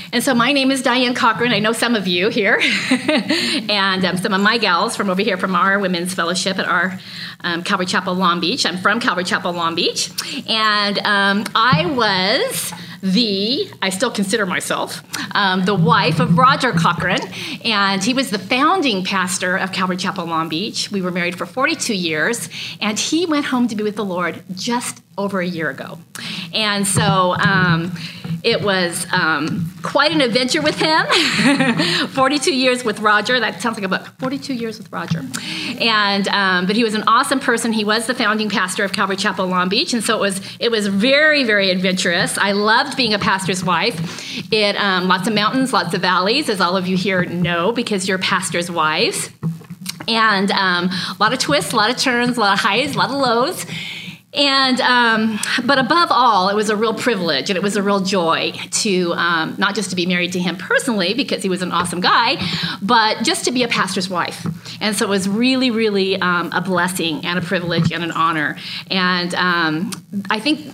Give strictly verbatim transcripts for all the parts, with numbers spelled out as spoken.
And so my name is Diane Cochran. I know some of you here, and um, some of my gals from over here from our women's fellowship at our um, Calvary Chapel Long Beach. I'm from Calvary Chapel Long Beach, and um, I was the, I still consider myself, um, the wife of Roger Cochran, and he was the founding pastor of Calvary Chapel Long Beach. We were married for forty-two years, and he went home to be with the Lord just over a year ago. And so um, it was um, quite an adventure with him. forty-two years with Roger. That sounds like about forty-two years with Roger. And um, but he was an awesome person. He was the founding pastor of Calvary Chapel Long Beach, and so it was it was very, very adventurous. I loved being a pastor's wife. It um, lots of mountains, lots of valleys, as all of you here know, because you're pastors' wives. And um, a lot of twists, a lot of turns, a lot of highs, a lot of lows. And, um, but above all, it was a real privilege and it was a real joy to, um, not just to be married to him personally because he was an awesome guy, but just to be a pastor's wife. And so it was really, really, um, a blessing and a privilege and an honor. And, um, I think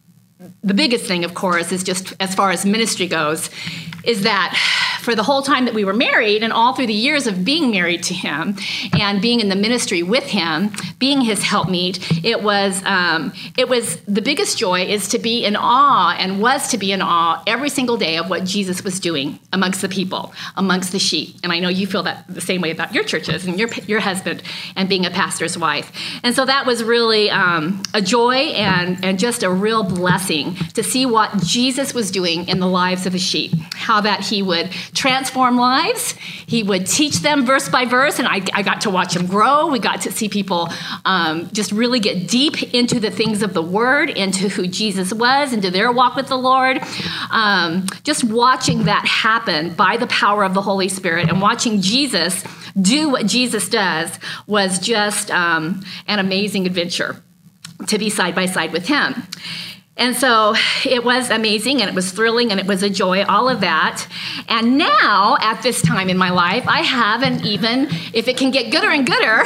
the biggest thing, of course, is just as far as ministry goes, is that for the whole time that we were married and all through the years of being married to him and being in the ministry with him, being his helpmeet, it was um, it was the biggest joy is to be in awe and was to be in awe every single day of what Jesus was doing amongst the people, amongst the sheep. And I know you feel that the same way about your churches and your your husband and being a pastor's wife. And so that was really um, a joy and, and just a real blessing to see what Jesus was doing in the lives of the sheep, how that he would transform lives. He would teach them verse by verse, and I, I got to watch him grow. We got to see people um, just really get deep into the things of the Word, into who Jesus was, into their walk with the Lord. Um, just watching that happen by the power of the Holy Spirit and watching Jesus do what Jesus does was just um, an amazing adventure to be side by side with him. And so it was amazing, and it was thrilling, and it was a joy, all of that. And now, at this time in my life, I have an even, if it can get gooder and gooder,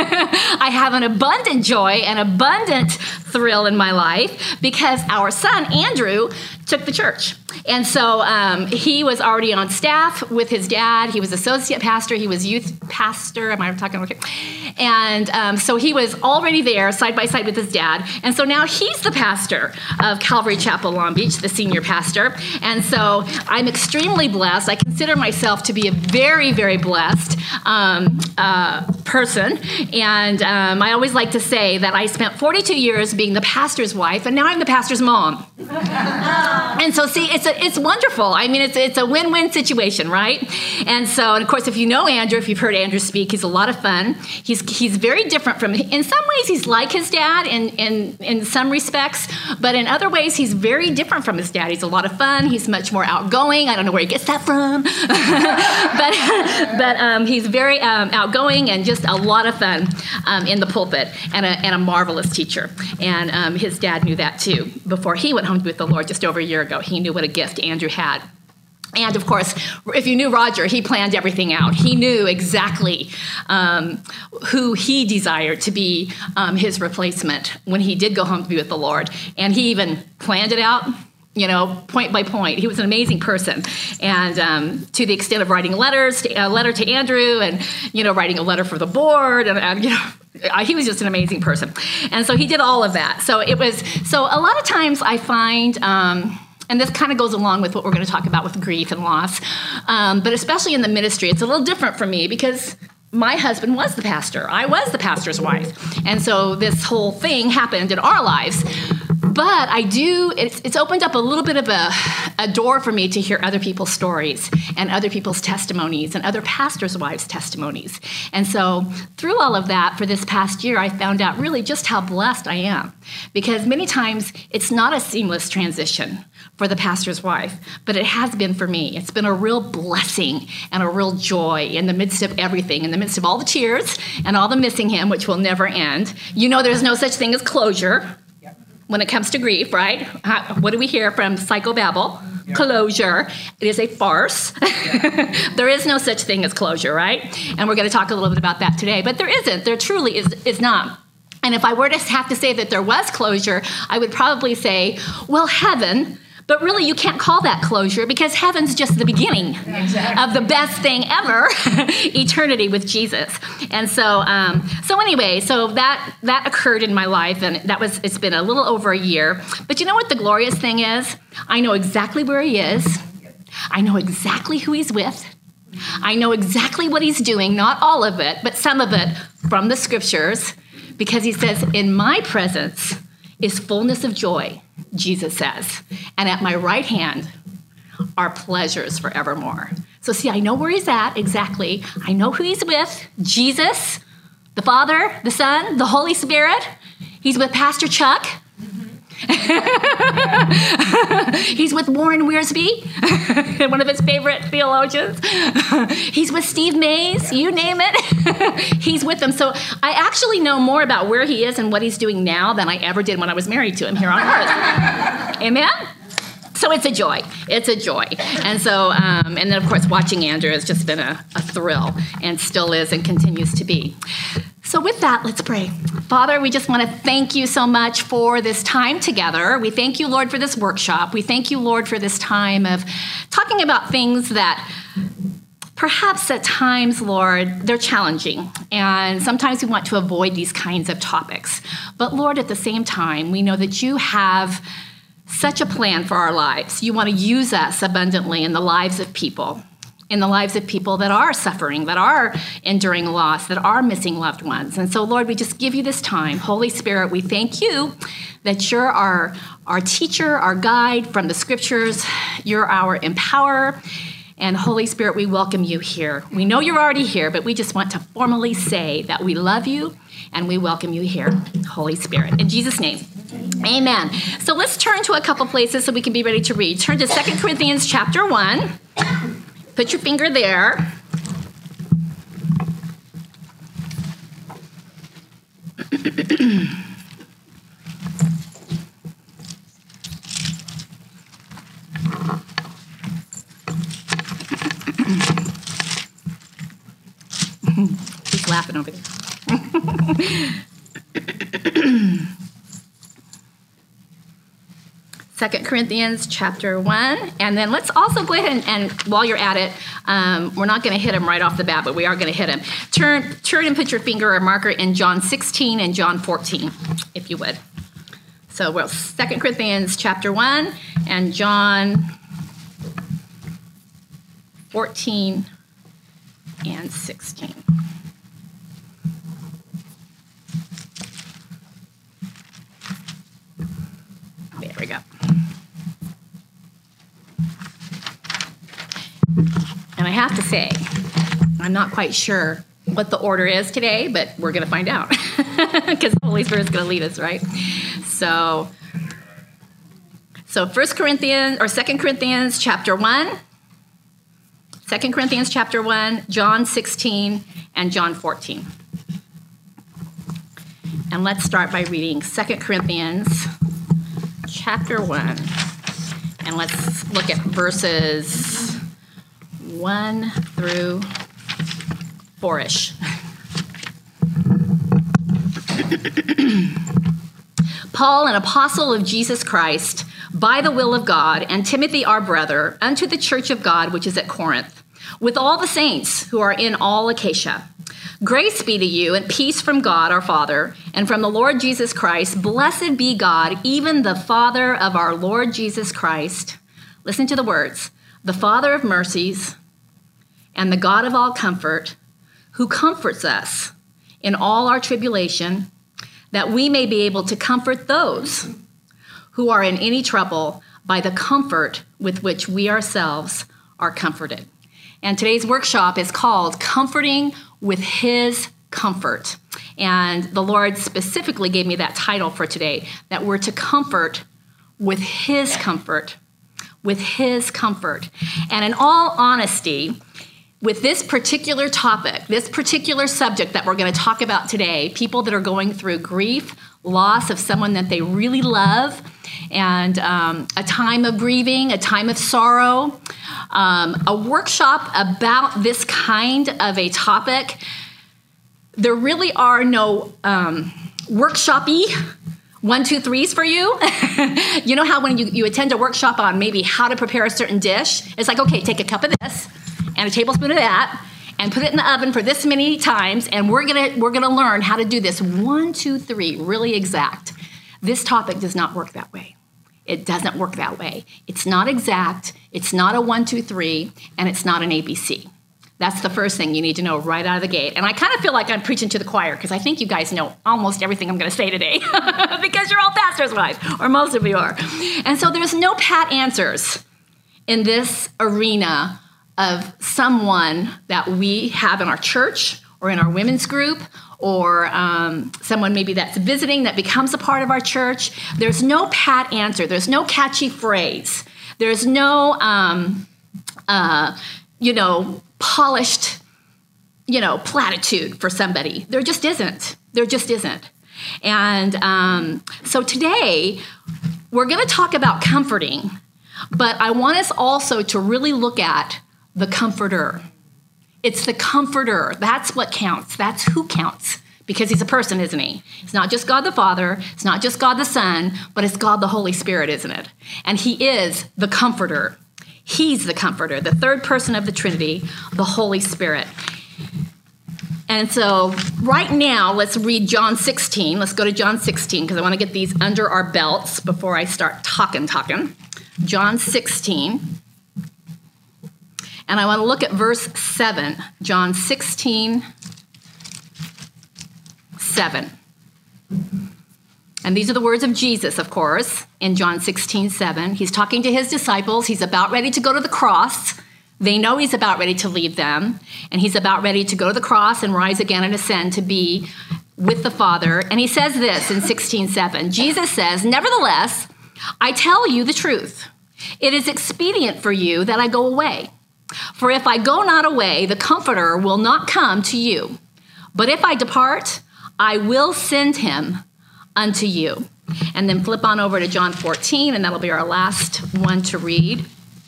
I have an abundant joy and abundant thrill in my life because our son, Andrew, took the church. And so um, he was already on staff with his dad. He was associate pastor. He was youth pastor. Am I talking okay? And um, so he was already there side by side with his dad. And so now he's the pastor of Calvary Chapel Long Beach, the senior pastor. And so I'm extremely blessed. I consider myself to be a very, very blessed um, uh, person. And um, I always like to say that I spent forty-two years being the pastor's wife, and now I'm the pastor's mom. And so, see, it's a, it's wonderful. I mean, it's it's a win-win situation, right? And so, and of course, if you know Andrew, if you've heard Andrew speak, he's a lot of fun. He's he's very different from, in some ways, he's like his dad in, in, in some respects, but in other ways, he's very different from his dad. He's a lot of fun. He's much more outgoing. I don't know where he gets that from, but but um, he's very um, outgoing and just a lot of fun um, in the pulpit and a, and a marvelous teacher. And um, his dad knew that, too, before he went home with the Lord just over a year ago. He knew what a gift Andrew had. And, of course, if you knew Roger, he planned everything out. He knew exactly um, who he desired to be um, his replacement when he did go home to be with the Lord. And he even planned it out, you know, point by point. He was an amazing person. And um, to the extent of writing letters, to, a letter to Andrew and, you know, writing a letter for the board. And, and you know, he was just an amazing person. And so he did all of that. So it was, so a lot of times I find... Um, And this kind of goes along with what we're going to talk about with grief and loss. Um, but especially in the ministry, it's a little different for me because my husband was the pastor. I was the pastor's wife. And so this whole thing happened in our lives. But I do, it's, it's opened up a little bit of a, a door for me to hear other people's stories and other people's testimonies and other pastors' wives' testimonies. And so through all of that, for this past year, I found out really just how blessed I am. Because many times it's not a seamless transition for the pastor's wife, but it has been for me. It's been a real blessing and a real joy in the midst of everything, in the midst of all the tears and all the missing him, which will never end. You know there's no such thing as closure when it comes to grief, right? How, what do we hear from psychobabble? Yeah. Closure. It is a farce. Yeah. There is no such thing as closure, right? And we're going to talk a little bit about that today. But there isn't. There truly is, is not. And if I were to have to say that there was closure, I would probably say, well, heaven. But really, you can't call that closure because heaven's just the beginning exactly. of the best thing ever, eternity with Jesus. And so, um, so anyway, so that that occurred in my life, and that was it's been a little over a year. But you know what the glorious thing is? I know exactly where he is. I know exactly who he's with. I know exactly what he's doing, not all of it, but some of it from the scriptures, because he says, in my presence is fullness of joy, Jesus says, and at my right hand are pleasures forevermore. So see, I know where he's at exactly. I know who he's with, Jesus, the Father, the Son, the Holy Spirit. He's with Pastor Chuck. He's with Warren Wiersbe, one of his favorite theologians. He's with Steve Mays, you name it. He's with them. So I actually know more about where he is and what he's doing now than I ever did when I was married to him here on earth. Amen? So it's a joy. It's a joy. And so, um, and then of course, watching Andrew has just been a, a thrill and still is and continues to be. So with that, let's pray. Father, we just want to thank you so much for this time together. We thank you, Lord, for this workshop. We thank you, Lord, for this time of talking about things that perhaps at times, Lord, they're challenging. And sometimes we want to avoid these kinds of topics. But Lord, at the same time, we know that you have such a plan for our lives. You want to use us abundantly in the lives of people. In the lives of people that are suffering, that are enduring loss, that are missing loved ones. And so, Lord, we just give you this time. Holy Spirit, we thank you that you're our, our teacher, our guide from the scriptures. You're our empowerer. And Holy Spirit, we welcome you here. We know you're already here, but we just want to formally say that we love you and we welcome you here, Holy Spirit. In Jesus' name, amen. So let's turn to a couple places so we can be ready to read. Turn to Second Corinthians chapter one. Put your finger there. He's laughing over there. Second Corinthians chapter one, and then let's also go ahead and, and while you're at it, um, we're not going to hit him right off the bat, but we are going to hit him. Turn, turn and put your finger or marker in John sixteen and John fourteen, if you would. So, well, Second Corinthians chapter one and John fourteen and sixteen. There we go. And I have to say, I'm not quite sure what the order is today, but we're going to find out because the Holy Spirit is going to lead us, right? So, so First Corinthians or Second Corinthians chapter one, Second Corinthians chapter one, John sixteen, and John fourteen. And let's start by reading Second Corinthians chapter one, and let's look at verses one through four-ish. Paul, an apostle of Jesus Christ, by the will of God, and Timothy, our brother, unto the church of God which is at Corinth, with all the saints who are in all Achaia. Grace be to you and peace from God our Father and from the Lord Jesus Christ. Blessed be God, even the Father of our Lord Jesus Christ. Listen to the words. The Father of mercies and the God of all comfort, who comforts us in all our tribulation, that we may be able to comfort those who are in any trouble by the comfort with which we ourselves are comforted. And today's workshop is called Comforting with His Comfort. And the Lord specifically gave me that title for today, that we're to comfort with His comfort, with His comfort. And in all honesty, with this particular topic, this particular subject that we're going to talk about today, people that are going through grief, loss of someone that they really love, and um, a time of grieving, a time of sorrow, um, a workshop about this kind of a topic. There really are no um, workshop-y One, two, threes for you. You know how when you, you attend a workshop on maybe how to prepare a certain dish, it's like, okay, take a cup of this and a tablespoon of that and put it in the oven for this many times, and we're gonna we're gonna learn how to do this one, two, three, really exact. This topic does not work that way. It doesn't work that way. It's not exact, it's not a one, two, three, and it's not an A B C. That's the first thing you need to know right out of the gate. And I kind of feel like I'm preaching to the choir because I think you guys know almost everything I'm going to say today because you're all pastors' wives, or most of you are. And so there's no pat answers in this arena of someone that we have in our church or in our women's group, or um, someone maybe that's visiting that becomes a part of our church. There's no pat answer. There's no catchy phrase. There's no, um, uh, you know, polished, you know, platitude for somebody. There just isn't. There just isn't. And um, so today, we're going to talk about comforting, but I want us also to really look at the comforter. It's the comforter. That's what counts. That's who counts, because he's a person, isn't he? It's not just God the Father. It's not just God the Son, but it's God the Holy Spirit, isn't it? And he is the comforter. He's the comforter, the third person of the Trinity, the Holy Spirit. And so right now, let's read John sixteen. Let's go to John sixteen because I want to get these under our belts before I start talking, talking. John sixteen. And I want to look at verse seven. John sixteen, seven. And these are the words of Jesus, of course, in John sixteen, seven. He's talking to his disciples. He's about ready to go to the cross. They know he's about ready to leave them. And he's about ready to go to the cross and rise again and ascend to be with the Father. And he says this in sixteen, seven. Jesus says, "Nevertheless, I tell you the truth. It is expedient for you that I go away. For if I go not away, the Comforter will not come to you. But if I depart, I will send him unto you." And then flip on over to John fourteen, and that'll be our last one to read.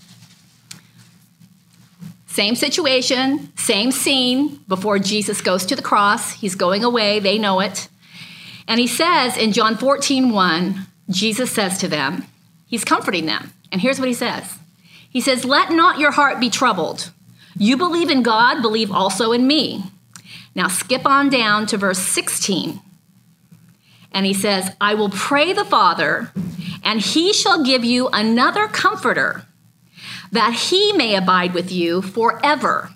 Same situation, same scene before Jesus goes to the cross. He's going away. They know it. And he says in John fourteen, one, Jesus says to them, he's comforting them. And here's what he says. He says, "Let not your heart be troubled. You believe in God, believe also in me." Now skip on down to verse sixteen. And he says, "I will pray the Father, and he shall give you another comforter, that he may abide with you forever,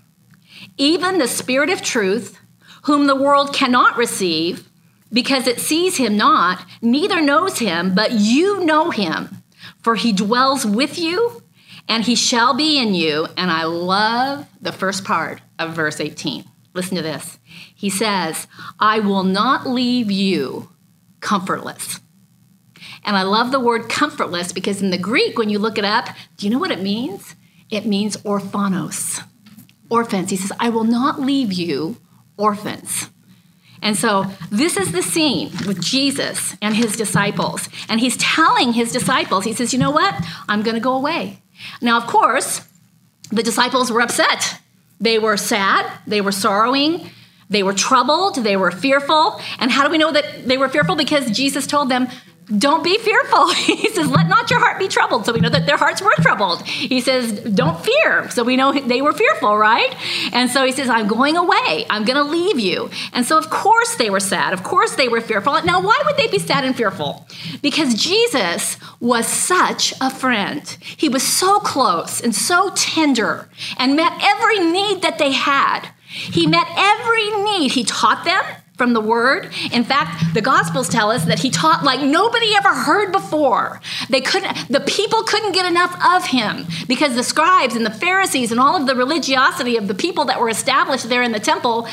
even the Spirit of truth, whom the world cannot receive, because it sees him not, neither knows him, but you know him, for he dwells with you, and he shall be in you." And I love the first part of verse eighteen. Listen to this. He says, "I will not leave you comfortless." And I love the word comfortless because in the Greek, when you look it up, do you know what it means? It means orphanos, orphans. He says, "I will not leave you orphans." And so this is the scene with Jesus and his disciples. And he's telling his disciples, he says, you know what? I'm going to go away. Now, of course, the disciples were upset. They were sad. They were sorrowing. They were troubled. They were fearful. And how do we know that they were fearful? Because Jesus told them, don't be fearful. He says, let not your heart be troubled. So we know that their hearts were troubled. He says, don't fear. So we know they were fearful, right? And so he says, I'm going away. I'm going to leave you. And so of course they were sad. Of course they were fearful. Now, why would they be sad and fearful? Because Jesus was such a friend. He was so close and so tender and met every need that they had. He met every need. He taught them from the word. In fact, the Gospels tell us that he taught like nobody ever heard before. They couldn't, the people couldn't get enough of him because the scribes and the Pharisees and all of the religiosity of the people that were established there in the temple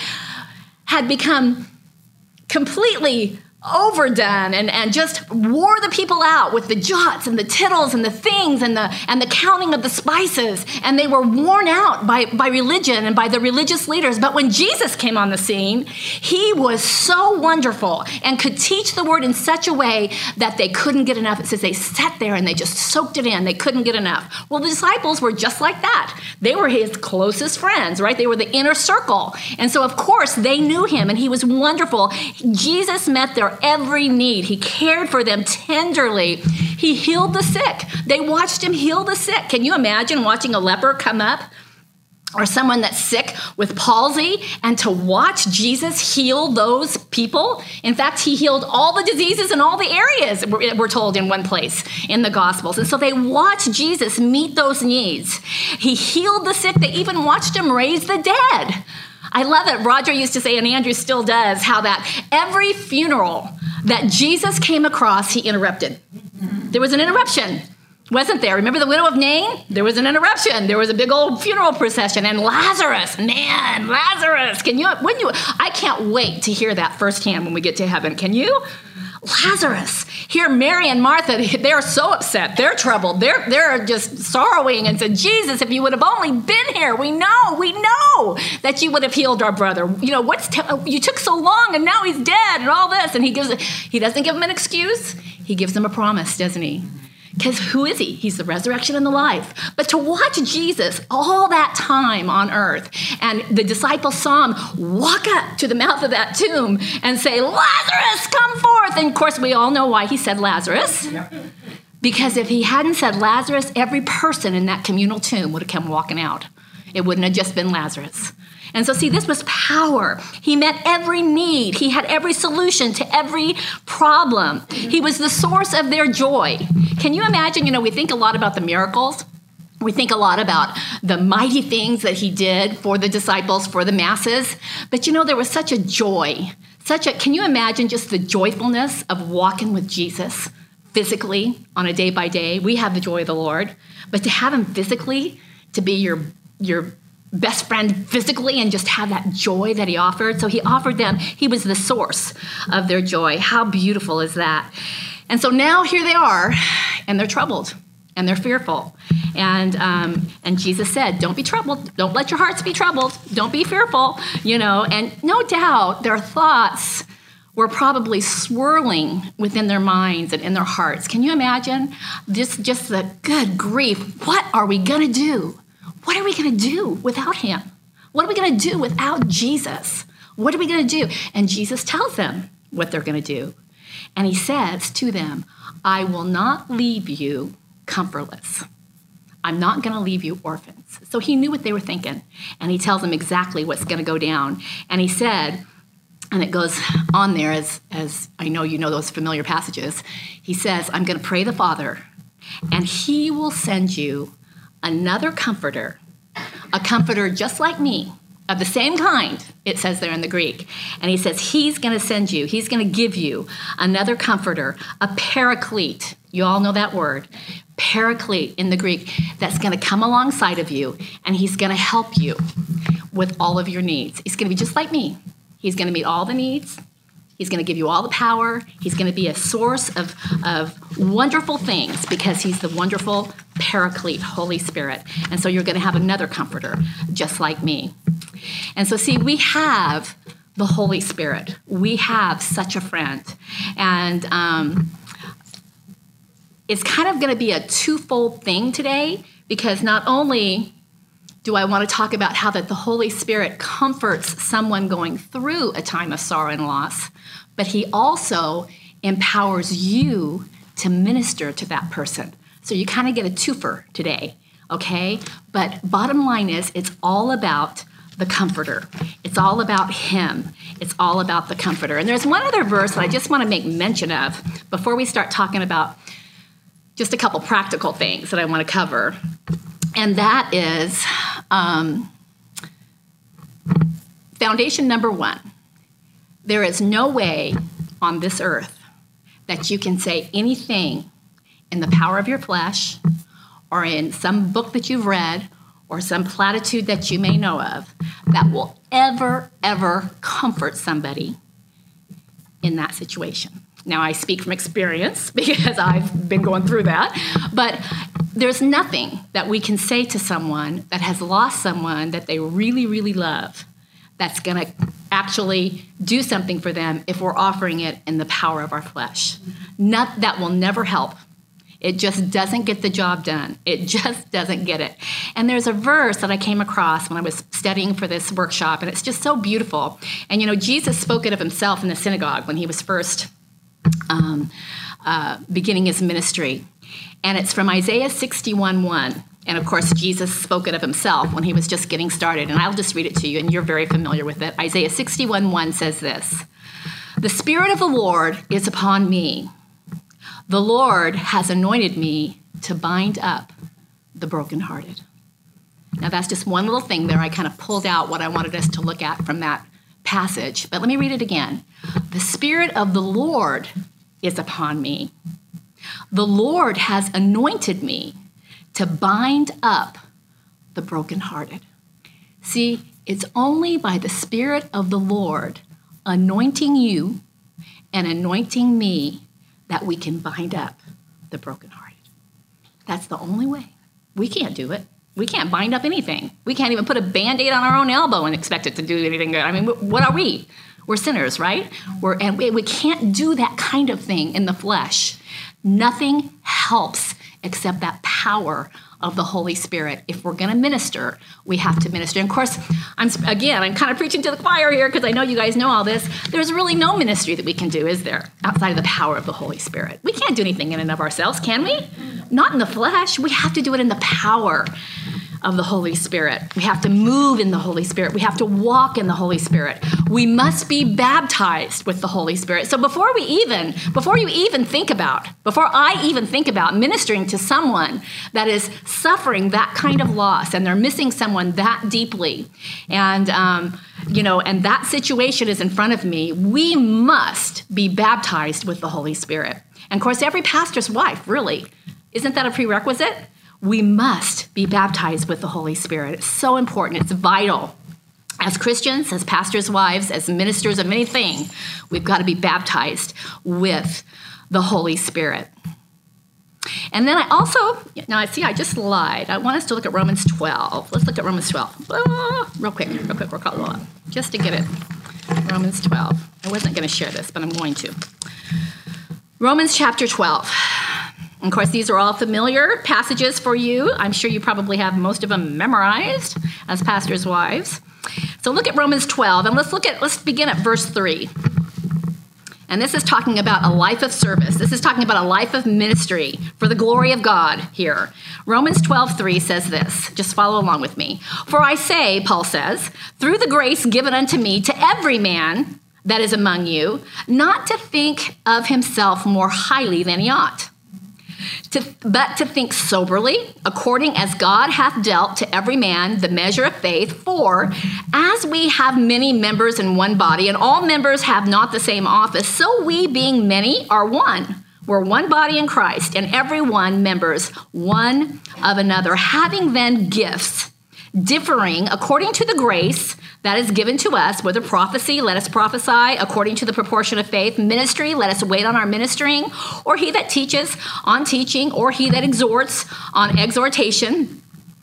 had become completely overdone and, and just wore the people out with the jots and the tittles and the things and the and the counting of the spices. And they were worn out by, by religion and by the religious leaders. But when Jesus came on the scene, he was so wonderful and could teach the word in such a way that they couldn't get enough. It says they sat there and they just soaked it in. They couldn't get enough. Well, the disciples were just like that. They were his closest friends, right? They were the inner circle. And so, of course, they knew him, and he was wonderful. Jesus met their every need. He cared for them tenderly. He healed the sick. They watched him heal the sick. Can you imagine watching a leper come up, or someone that's sick with palsy, and to watch Jesus heal those people? In fact, he healed all the diseases in all the areas, we're told in one place in the Gospels. And so they watched Jesus meet those needs. He healed the sick. They even watched him raise the dead. I love it. Roger used to say, and Andrew still does, how that every funeral that Jesus came across, he interrupted. There was an interruption. Wasn't there? Remember the widow of Nain? There was an interruption. There was a big old funeral procession. And Lazarus, man, Lazarus. Can you, when you, I can't wait to hear that firsthand when we get to heaven. Can you? Lazarus. Here, Mary and Martha, they're so upset. They're troubled. They're, they're just sorrowing and said, Jesus, if you would have only been here, we know, we know that you would have healed our brother. You know, what's, t- you took so long and now he's dead and all this. And he gives, he doesn't give them an excuse. He gives them a promise, doesn't he? Because who is he? He's the resurrection and the life. But to watch Jesus all that time on earth, and the disciples saw him walk up to the mouth of that tomb and say, Lazarus, come forth. And of course, we all know why he said Lazarus. Yep. Because if he hadn't said Lazarus, every person in that communal tomb would have come walking out. It wouldn't have just been Lazarus. And so, see, this was power. He met every need. He had every solution to every problem. He was the source of their joy. Can you imagine, you know, we think a lot about the miracles. We think a lot about the mighty things that he did for the disciples, for the masses. But, you know, there was such a joy. Such a, can you imagine just the joyfulness of walking with Jesus physically on a day by day? We have the joy of the Lord. But to have him physically, to be your your best friend physically, and just have that joy that he offered. So he offered them, he was the source of their joy. How beautiful is that? And so now here they are, and they're troubled, and they're fearful. And um, and Jesus said, don't be troubled. Don't let your hearts be troubled. Don't be fearful, you know. And no doubt their thoughts were probably swirling within their minds and in their hearts. Can you imagine? Just, just the good grief. What are we going to do? What are we going to do without him? What are we going to do without Jesus? What are we going to do? And Jesus tells them what they're going to do. And he says to them, I will not leave you comfortless. I'm not going to leave you orphans. So he knew what they were thinking. And he tells them exactly what's going to go down. And he said, and it goes on there as, as I know you know those familiar passages. He says, I'm going to pray the Father, and he will send you another comforter, a comforter just like me, of the same kind, it says there in the Greek. And he says he's going to send you, he's going to give you another comforter, a paraclete. You all know that word, paraclete in the Greek, that's going to come alongside of you, and he's going to help you with all of your needs. He's going to be just like me. He's going to meet all the needs. He's going to give you all the power. He's going to be a source of, of wonderful things because he's the wonderful Paraclete, Holy Spirit. And so you're going to have another comforter just like me. And so, see, we have the Holy Spirit. We have such a friend. And um, it's kind of going to be a twofold thing today, because not only do I want to talk about how that the Holy Spirit comforts someone going through a time of sorrow and loss, but he also empowers you to minister to that person. So you kind of get a twofer today, okay? But bottom line is, it's all about the comforter. It's all about him. It's all about the comforter. And there's one other verse that I just want to make mention of before we start talking about just a couple practical things that I want to cover. And that is um, foundation number one. There is no way on this earth that you can say anything in the power of your flesh or in some book that you've read or some platitude that you may know of that will ever, ever comfort somebody in that situation. Now, I speak from experience because I've been going through that, but there's nothing that we can say to someone that has lost someone that they really, really love that's going to actually do something for them if we're offering it in the power of our flesh. Not, that will never help. It just doesn't get the job done. It just doesn't get it. And there's a verse that I came across when I was studying for this workshop, and it's just so beautiful. And, you know, Jesus spoke it of himself in the synagogue when he was first um, uh, beginning his ministry. And it's from Isaiah sixty-one one. And, of course, Jesus spoke it of himself when he was just getting started. And I'll just read it to you, and you're very familiar with it. Isaiah sixty-one one says this: "The Spirit of the Lord is upon me. The Lord has anointed me to bind up the brokenhearted." Now, that's just one little thing there. I kind of pulled out what I wanted us to look at from that passage. But let me read it again. "The Spirit of the Lord is upon me. The Lord has anointed me to bind up the brokenhearted." See, it's only by the Spirit of the Lord anointing you and anointing me that we can bind up the brokenhearted. That's the only way. We can't do it. We can't bind up anything. We can't even put a Band-Aid on our own elbow and expect it to do anything good. I mean, what are we? We're sinners, right? We're, and we, we can't do that kind of thing in the flesh. Nothing helps except that power of the Holy Spirit. If we're going to minister, we have to minister. And of course, I'm again, I'm kind of preaching to the choir here because I know you guys know all this. There's really no ministry that we can do, is there, outside of the power of the Holy Spirit? We can't do anything in and of ourselves, can we? Not in the flesh. We have to do it in the power of the Holy Spirit. We have to move in the Holy Spirit. We have to walk in the Holy Spirit. We must be baptized with the Holy Spirit. So before we even, before you even think about, before I even think about ministering to someone that is suffering that kind of loss and they're missing someone that deeply, and um, you know, and that situation is in front of me, we must be baptized with the Holy Spirit. And of course, every pastor's wife, really, isn't that a prerequisite? We must be baptized with the Holy Spirit. It's so important. It's vital. As Christians, as pastors' wives, as ministers of anything, we've got to be baptized with the Holy Spirit. And then I also, now I see I just lied. I want us to look at Romans twelve. Let's look at Romans twelve. Oh, real quick, real quick, real quick, just to get it. Romans twelve. I wasn't going to share this, but I'm going to. Romans chapter twelve. Of course, these are all familiar passages for you. I'm sure you probably have most of them memorized as pastors' wives. So look at Romans twelve, and let's look at, let's begin at verse three. And this is talking about a life of service. This is talking about a life of ministry for the glory of God here. Romans twelve three says this. Just follow along with me. "For I say," Paul says, "through the grace given unto me, to every man that is among you, not to think of himself more highly than he ought, To, but to think soberly, according as God hath dealt to every man the measure of faith. For as we have many members in one body, and all members have not the same office, so we, being many, are one. We're one body in Christ, and every one members one of another, having then gifts differing according to the grace that is given to us, whether prophecy, let us prophesy according to the proportion of faith, ministry, let us wait on our ministering, or he that teaches on teaching, or he that exhorts on exhortation.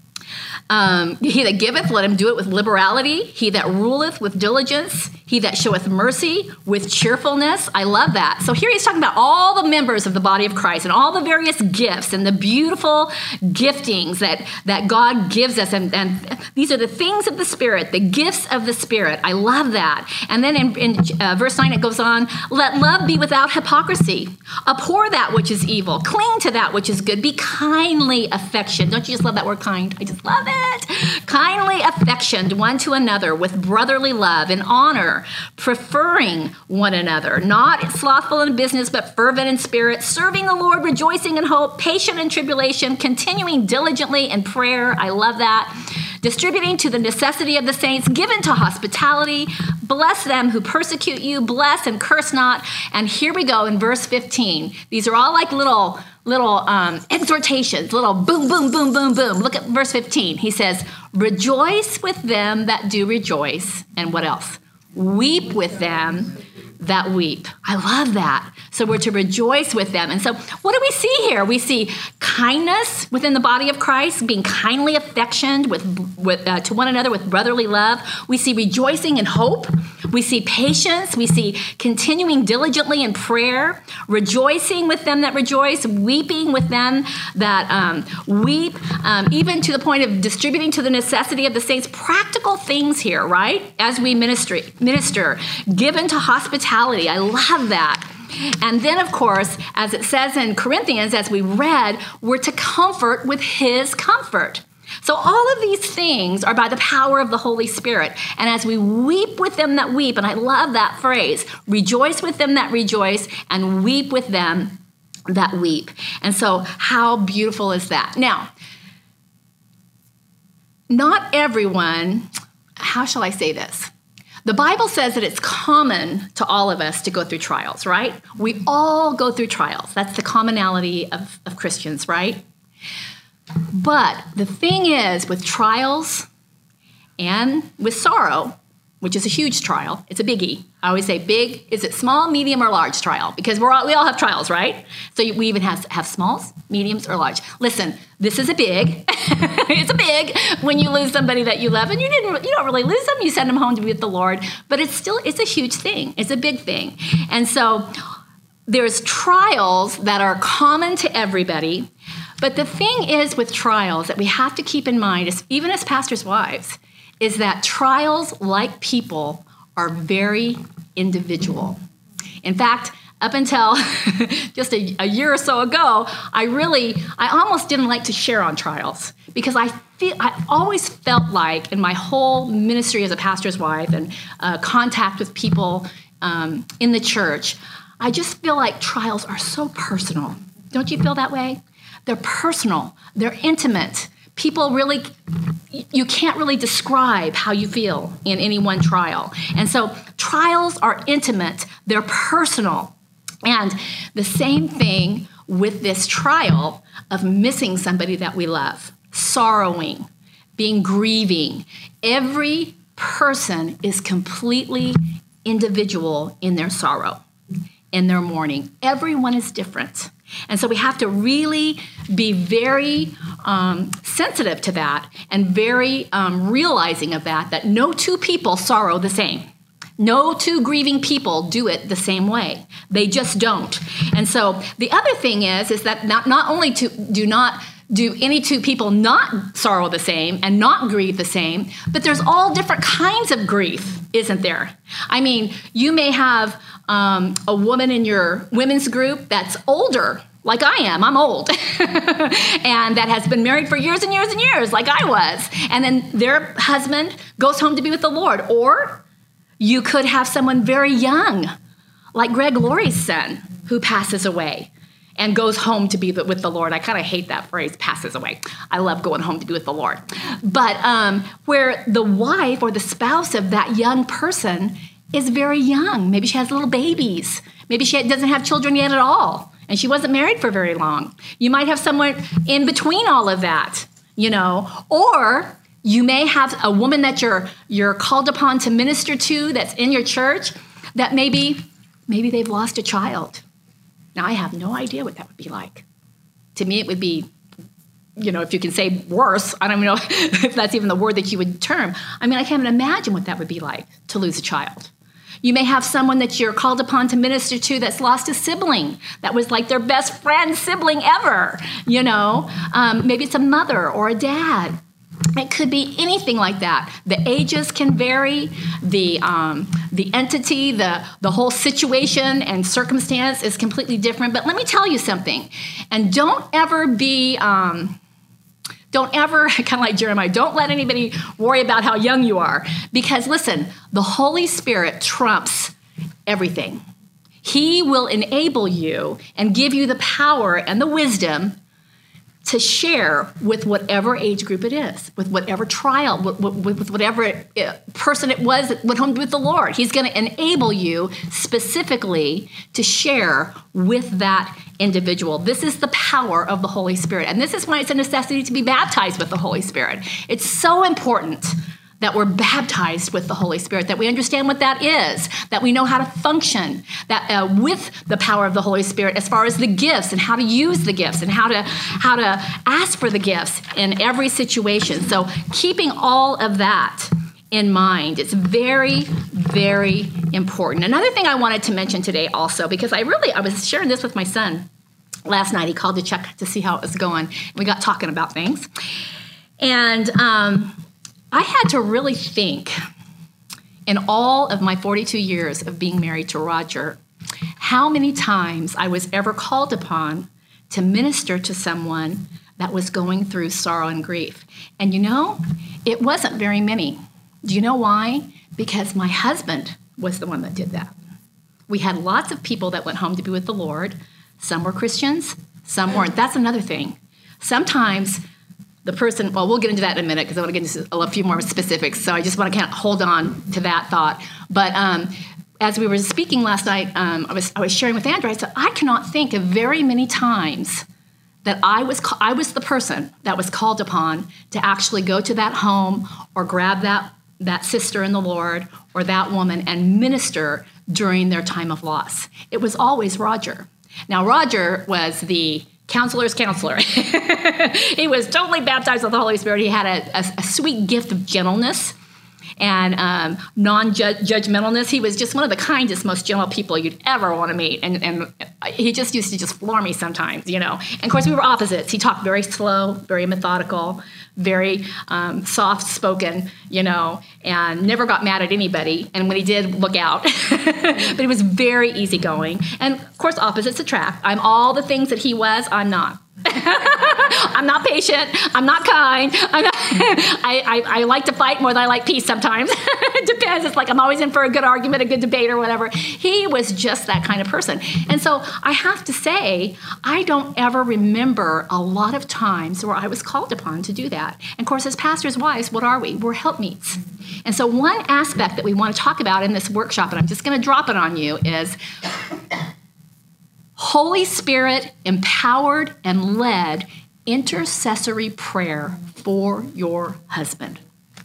Um, he that giveth, let him do it with liberality. He that ruleth with diligence. He that showeth mercy with cheerfulness. I love that. So here he's talking about all the members of the body of Christ and all the various gifts and the beautiful giftings that, that God gives us. And, and these are the things of the Spirit, the gifts of the Spirit. I love that. And then in, in uh, verse nine, it goes on, "Let love be without hypocrisy. Abhor that which is evil. Cling to that which is good. Be kindly affectioned." Don't you just love that word kind? I just love it. "Kindly affectioned one to another with brotherly love and honor, preferring one another, not slothful in business, but fervent in spirit, serving the Lord, rejoicing in hope, patient in tribulation, continuing diligently in prayer." I love that. "Distributing to the necessity of the saints, given to hospitality. Bless them who persecute you. Bless and curse not." And here we go in verse fifteen. These are all like little little um, exhortations, little boom, boom, boom, boom, boom. Look at verse fifteen. He says, "Rejoice with them that do rejoice." And what else? "Weep with them that weep." I love that. So we're to rejoice with them. And so what do we see here? We see kindness within the body of Christ, being kindly affectioned with, with uh, to one another with brotherly love. We see rejoicing in hope. We see patience. We see continuing diligently in prayer, rejoicing with them that rejoice, weeping with them that um, weep, um, even to the point of distributing to the necessity of the saints. Practical things here, right? As we ministry, minister, given to hospitality. I love that. And then, of course, as it says in Corinthians, as we read, we're to comfort with his comfort. So all of these things are by the power of the Holy Spirit. And as we weep with them that weep, and I love that phrase, rejoice with them that rejoice and weep with them that weep. And so how beautiful is that? Now, not everyone, how shall I say this? The Bible says that it's common to all of us to go through trials, right? We all go through trials. That's the commonality of, of Christians, right? But the thing is, with trials and with sorrow, which is a huge trial, it's a biggie. I always say big, is it small, medium, or large trial? Because we're all, we all have trials, right? So we even have, have smalls, mediums, or large. Listen, this is a big. It's a big when you lose somebody that you love, and you didn't, you don't really lose them. You send them home to be with the Lord, but it's still, it's a huge thing. It's a big thing. And so there's trials that are common to everybody. But the thing is with trials that we have to keep in mind, is, even as pastors' wives, is that trials, like people, are very individual. In fact, up until just a, a year or so ago, I really, I almost didn't like to share on trials, because I feel, I always felt like in my whole ministry as a pastor's wife and uh, contact with people um, in the church, I just feel like trials are so personal. Don't you feel that way? They're personal. They're intimate. People really, you can't really describe how you feel in any one trial. And so trials are intimate. They're personal. And the same thing with this trial of missing somebody that we love, sorrowing, being grieving. Every person is completely individual in their sorrow, in their mourning. Everyone is different. And so we have to really be very um, sensitive to that, and very um, realizing of that, that no two people sorrow the same. No two grieving people do it the same way. They just don't. And so the other thing is, is that not, not only to do not do any two people not sorrow the same and not grieve the same, but there's all different kinds of grief, isn't there? I mean, you may have um, a woman in your women's group that's older, like I am. I'm old. And that has been married for years and years and years, like I was. And then their husband goes home to be with the Lord. Or you could have someone very young, like Greg Laurie's son, who passes away and goes home to be with the Lord. I kind of hate that phrase, passes away. I love going home to be with the Lord. But um, where the wife or the spouse of that young person is very young. Maybe she has little babies. Maybe she doesn't have children yet at all, and she wasn't married for very long. You might have someone in between all of that, you know, or you may have a woman that you're you're called upon to minister to that's in your church that maybe maybe they've lost a child. Now, I have no idea what that would be like. To me, it would be, you know, if you can say worse, I don't even know if that's even the word that you would term. I mean, I can't even imagine what that would be like to lose a child. You may have someone that you're called upon to minister to that's lost a sibling that was like their best friend sibling ever, you know. Um, maybe it's a mother or a dad. It could be anything like that. The ages can vary. The um, the entity, the, the whole situation and circumstance is completely different. But let me tell you something. And don't ever be, um, don't ever, kind of like Jeremiah, don't let anybody worry about how young you are. Because listen, the Holy Spirit trumps everything. He will enable you and give you the power and the wisdom to share with whatever age group it is, with whatever trial, with, with, with whatever it, person it was that went home with the Lord. He's going to enable you specifically to share with that individual. This is the power of the Holy Spirit. And this is why it's a necessity to be baptized with the Holy Spirit. It's so important that we're baptized with the Holy Spirit, that we understand what that is, that we know how to function that uh, with the power of the Holy Spirit as far as the gifts and how to use the gifts and how to how to ask for the gifts in every situation. So keeping all of that in mind. It's very, very important. Another thing I wanted to mention today also, because I really, I was sharing this with my son last night. He called to check to see how it was going. We got talking about things. And um, I had to really think, in all of my forty-two years of being married to Roger, how many times I was ever called upon to minister to someone that was going through sorrow and grief. And you know, it wasn't very many. Do you know why? Because my husband was the one that did that. We had lots of people that went home to be with the Lord. Some were Christians, some weren't. That's another thing. Sometimes the person, well, we'll get into that in a minute because I want to get into a few more specifics. So I just want to kind of hold on to that thought. But um, as we were speaking last night, um, I was I was sharing with Andrew, I said, I cannot think of very many times that I was I was the person that was called upon to actually go to that home or grab that, that sister in the Lord or that woman and minister during their time of loss. It was always Roger. Now, Roger was the counselor's counselor. He was totally baptized with the Holy Spirit. He had a, a, a sweet gift of gentleness and um, non-judgmentalness. He was just one of the kindest, most gentle people you'd ever want to meet. And, and he just used to just floor me sometimes, you know. And, of course, we were opposites. He talked very slow, very methodical, very um, soft-spoken, you know, and never got mad at anybody. And when he did, look out. But he was very easygoing. And, of course, opposites attract. I'm all the things that he was, I'm not. I'm not patient. I'm not kind. I'm not, I, I, I like to fight more than I like peace sometimes. It depends. It's like I'm always in for a good argument, a good debate or whatever. He was just that kind of person. And so I have to say, I don't ever remember a lot of times where I was called upon to do that. And of course, as pastors' wives, what are we? We're helpmeets. And so one aspect that we want to talk about in this workshop, and I'm just going to drop it on you, is Holy Spirit empowered and led intercessory prayer for your husband.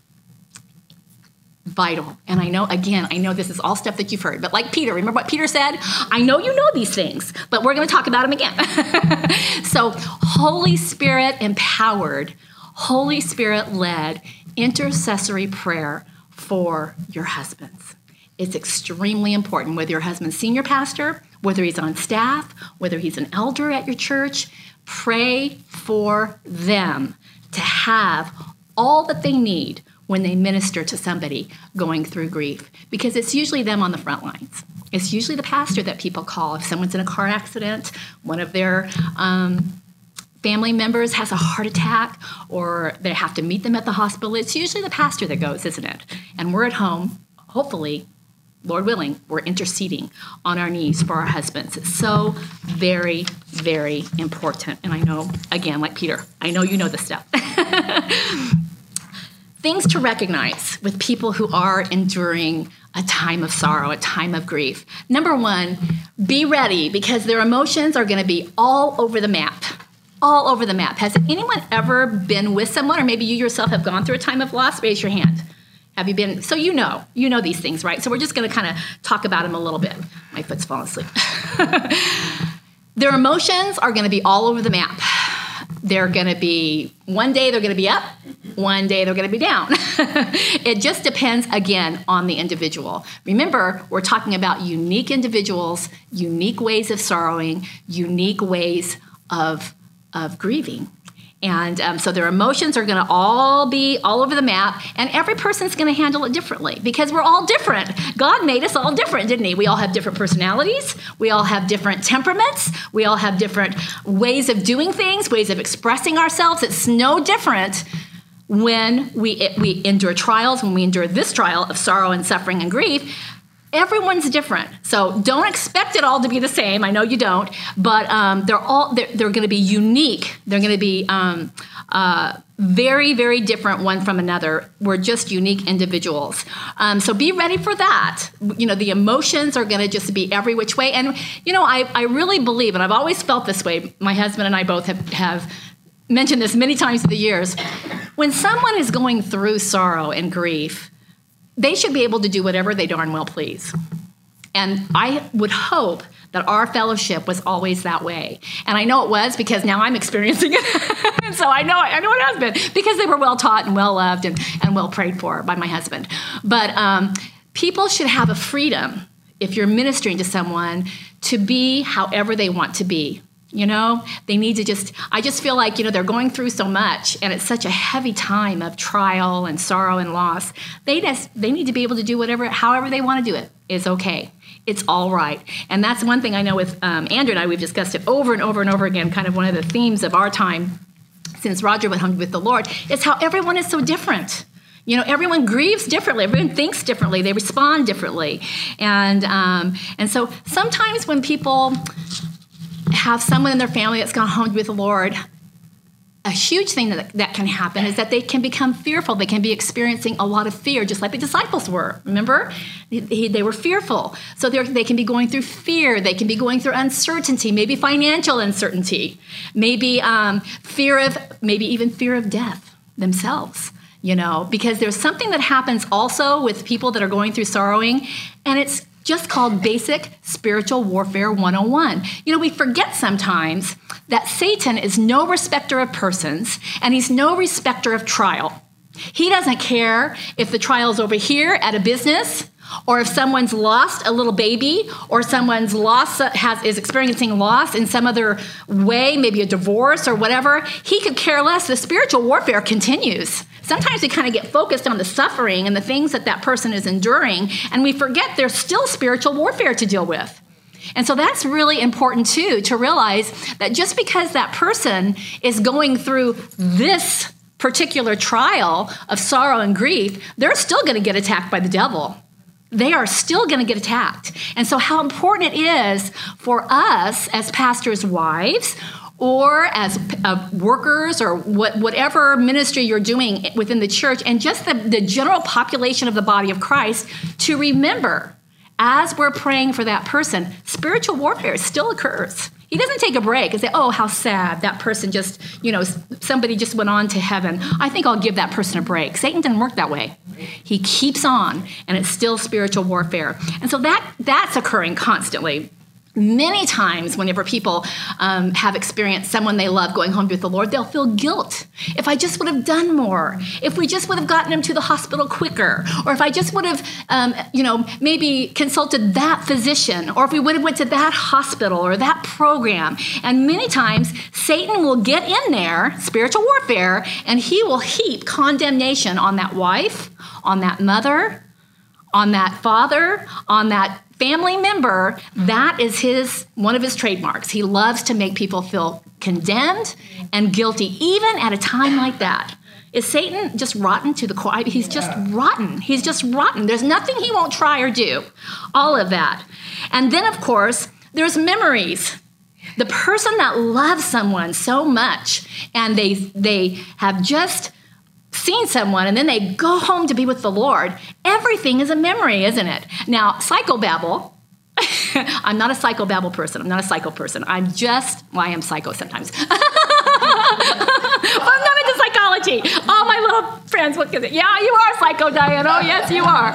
Vital. And I know, again, I know this is all stuff that you've heard, but like Peter, remember what Peter said? I know you know these things, but we're going to talk about them again. So Holy Spirit empowered, Holy Spirit led intercessory prayer for your husbands. It's extremely important, whether your husband's senior pastor, whether he's on staff, whether he's an elder at your church, pray for them to have all that they need when they minister to somebody going through grief, because it's usually them on the front lines. It's usually the pastor that people call. If someone's in a car accident, one of their um, family members has a heart attack, or they have to meet them at the hospital, it's usually the pastor that goes, isn't it? And we're at home, hopefully, Lord willing, we're interceding on our knees for our husbands. It's so very, very important. And I know, again, like Peter, I know you know this stuff. Things to recognize with people who are enduring a time of sorrow, a time of grief. Number one, be ready, because their emotions are going to be all over the map. All over the map. Has anyone ever been with someone, or maybe you yourself have gone through a time of loss? Raise your hand. Have you been? So you know, you know these things, right? So we're just going to kind of talk about them a little bit. My foot's falling asleep. Their emotions are going to be all over the map. They're going to be, one day they're going to be up, one day they're going to be down. It just depends, again, on the individual. Remember, we're talking about unique individuals, unique ways of sorrowing, unique ways of, of grieving. And um, so their emotions are going to all be all over the map, and every person's going to handle it differently, because we're all different. God made us all different, didn't he? We all have different personalities. We all have different temperaments. We all have different ways of doing things, ways of expressing ourselves. It's no different when we, it, we endure trials, when we endure this trial of sorrow and suffering and grief. Everyone's different, so don't expect it all to be the same. I know you don't, but um, they're all they're, they're going to be unique. They're going to be um, uh, very, very different one from another. We're just unique individuals, um, so be ready for that. You know, the emotions are going to just be every which way, and you know, I I really believe, and I've always felt this way. My husband and I both have have mentioned this many times through the years. When someone is going through sorrow and grief, they should be able to do whatever they darn well please. And I would hope that our fellowship was always that way. And I know it was because now I'm experiencing it. And so I know, I know it has been because they were well taught and well loved and, and well prayed for by my husband. But um, people should have a freedom, if you're ministering to someone, to be however they want to be. You know, they need to just, I just feel like, you know, they're going through so much and it's such a heavy time of trial and sorrow and loss. They just, they need to be able to do whatever, however they want to do it is okay. It's all right. And that's one thing I know with um, Andrew and I, we've discussed it over and over and over again, kind of one of the themes of our time since Roger went home with the Lord, is how everyone is so different. You know, everyone grieves differently. Everyone thinks differently. They respond differently. And, um, and so sometimes when people have someone in their family that's gone home with the Lord, a huge thing that, that can happen is that they can become fearful. They can be experiencing a lot of fear, just like the disciples were. Remember? They, they were fearful. So they can be going through fear. They can be going through uncertainty, maybe financial uncertainty, maybe um, fear of, maybe even fear of death themselves, you know, because there's something that happens also with people that are going through sorrowing, and it's just called basic spiritual warfare one oh one. You know, we forget sometimes that Satan is no respecter of persons, and he's no respecter of trial. He doesn't care if the trial's over here at a business, or if someone's lost a little baby, or someone's lost has is experiencing loss in some other way, maybe a divorce or whatever. He could care less. The spiritual warfare continues. Sometimes we kind of get focused on the suffering and the things that that person is enduring, and we forget there's still spiritual warfare to deal with. And so that's really important, too, to realize that just because that person is going through this particular trial of sorrow and grief, they're still going to get attacked by the devil. They are still going to get attacked. And so how important it is for us as pastors' wives, or as uh, workers, or what, whatever ministry you're doing within the church, and just the, the general population of the body of Christ, to remember, as we're praying for that person, spiritual warfare still occurs. He doesn't take a break and say, oh, how sad, that person just, you know, somebody just went on to heaven. I think I'll give that person a break. Satan doesn't work that way. He keeps on, and it's still spiritual warfare. And so that that's occurring constantly. Many times whenever people um, have experienced someone they love going home with the Lord, they'll feel guilt. If I just would have done more, if we just would have gotten him to the hospital quicker, or if I just would have, um, you know, maybe consulted that physician, or if we would have went to that hospital or that program. And many times Satan will get in there, spiritual warfare, and he will heap condemnation on that wife, on that mother, on that father, on that family member. That is his one of his trademarks. He loves to make people feel condemned and guilty, even at a time like that. Is Satan just rotten to the core? He's just rotten. He's just rotten. There's nothing he won't try or do. All of that. And then, of course, there's memories. The person that loves someone so much, and they they have just seen someone, and then they go home to be with the Lord, everything is a memory, isn't it? Now, psychobabble, I'm not a psychobabble person. I'm not a psycho person. I'm just, well, I am psycho sometimes. I'm not into psychology. All my little friends look at it. Yeah, you are psycho, Diane. Oh, yes, you are.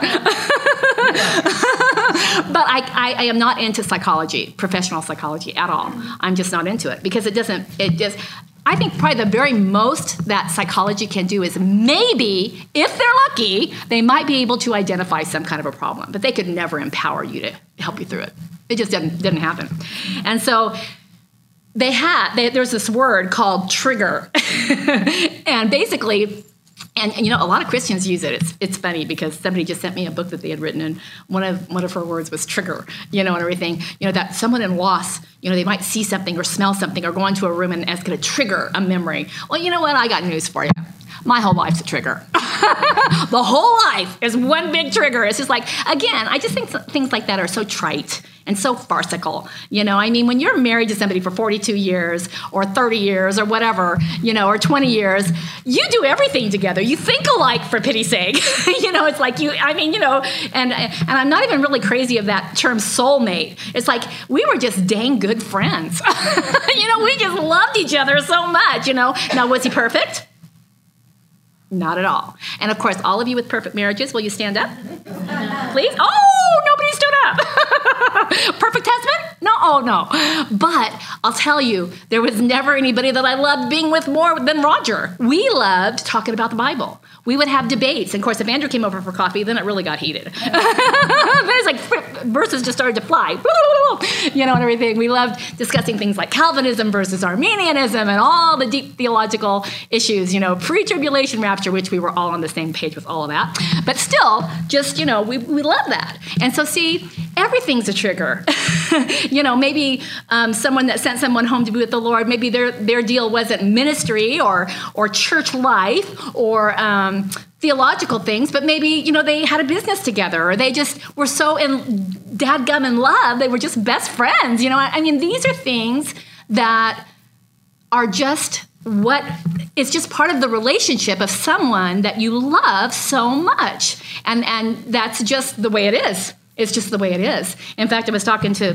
But I, I, I am not into psychology, professional psychology at all. I'm just not into it because it doesn't, it just, I think probably the very most that psychology can do is maybe, if they're lucky, they might be able to identify some kind of a problem, but they could never empower you to help you through it. It just didn't, didn't happen. And so they had, they, there's this word called trigger. And basically, and, and you know, a lot of Christians use it. It's it's funny because somebody just sent me a book that they had written, and one of one of her words was trigger, you know, and everything. You know, that someone in loss, you know, they might see something or smell something or go into a room, and it's going to trigger a memory. Well, you know what? I got news for you. My whole life's a trigger. The whole life is one big trigger. It's just like, again, I just think things like that are so trite and so farcical. You know, I mean, when you're married to somebody for forty-two years or thirty years or whatever, you know, or twenty years, you do everything together. You think alike, for pity's sake. You know, it's like you, I mean, you know, and and I'm not even really crazy of that term soulmate. It's like we were just dang good friends. You know, we just loved each other so much, you know. Now, was he perfect? Not at all. And of course, all of you with perfect marriages, will you stand up? Please? Oh, nobody stood up. Perfect husband? No, oh no. But I'll tell you, there was never anybody that I loved being with more than Roger. We loved talking about the Bible. We would have debates. And of course, if Andrew came over for coffee, then it really got heated. It's like verses just started to fly. You know, and everything. We loved discussing things like Calvinism versus Arminianism and all the deep theological issues, you know, pre-tribulation rapture, which we were all on the same page with all of that. But still, just, you know, we, we love that. And so, see, everything's a trigger. You know, maybe um, someone that sent someone home to be with the Lord, maybe their their deal wasn't ministry or or church life or um, theological things, but maybe, you know, they had a business together or they just were so in dadgum in love, they were just best friends. You know, I mean, these are things that are just what it's just part of the relationship of someone that you love so much. And and that's just the way it is. It's just the way it is. In fact, I was talking to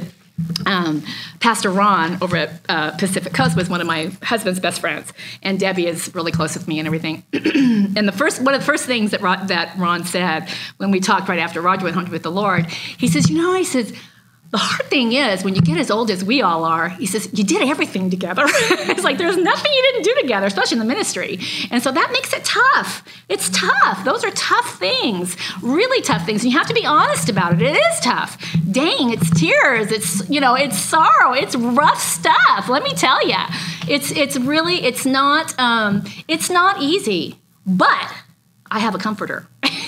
um, Pastor Ron over at uh, Pacific Coast, was one of my husband's best friends, and Debbie is really close with me and everything. And the first one of the first things that Ron, that Ron said when we talked right after Roger went home with the Lord, he says, you know, he says, the hard thing is, when you get as old as we all are, he says, you did everything together. It's like, there's nothing you didn't do together, especially in the ministry. And so that makes it tough. It's tough. Those are tough things, really tough things. And you have to be honest about it. It is tough. Dang, it's tears. It's, you know, it's sorrow. It's rough stuff. Let me tell you. It's, it's really, it's not, um, it's not easy. But I have a comforter.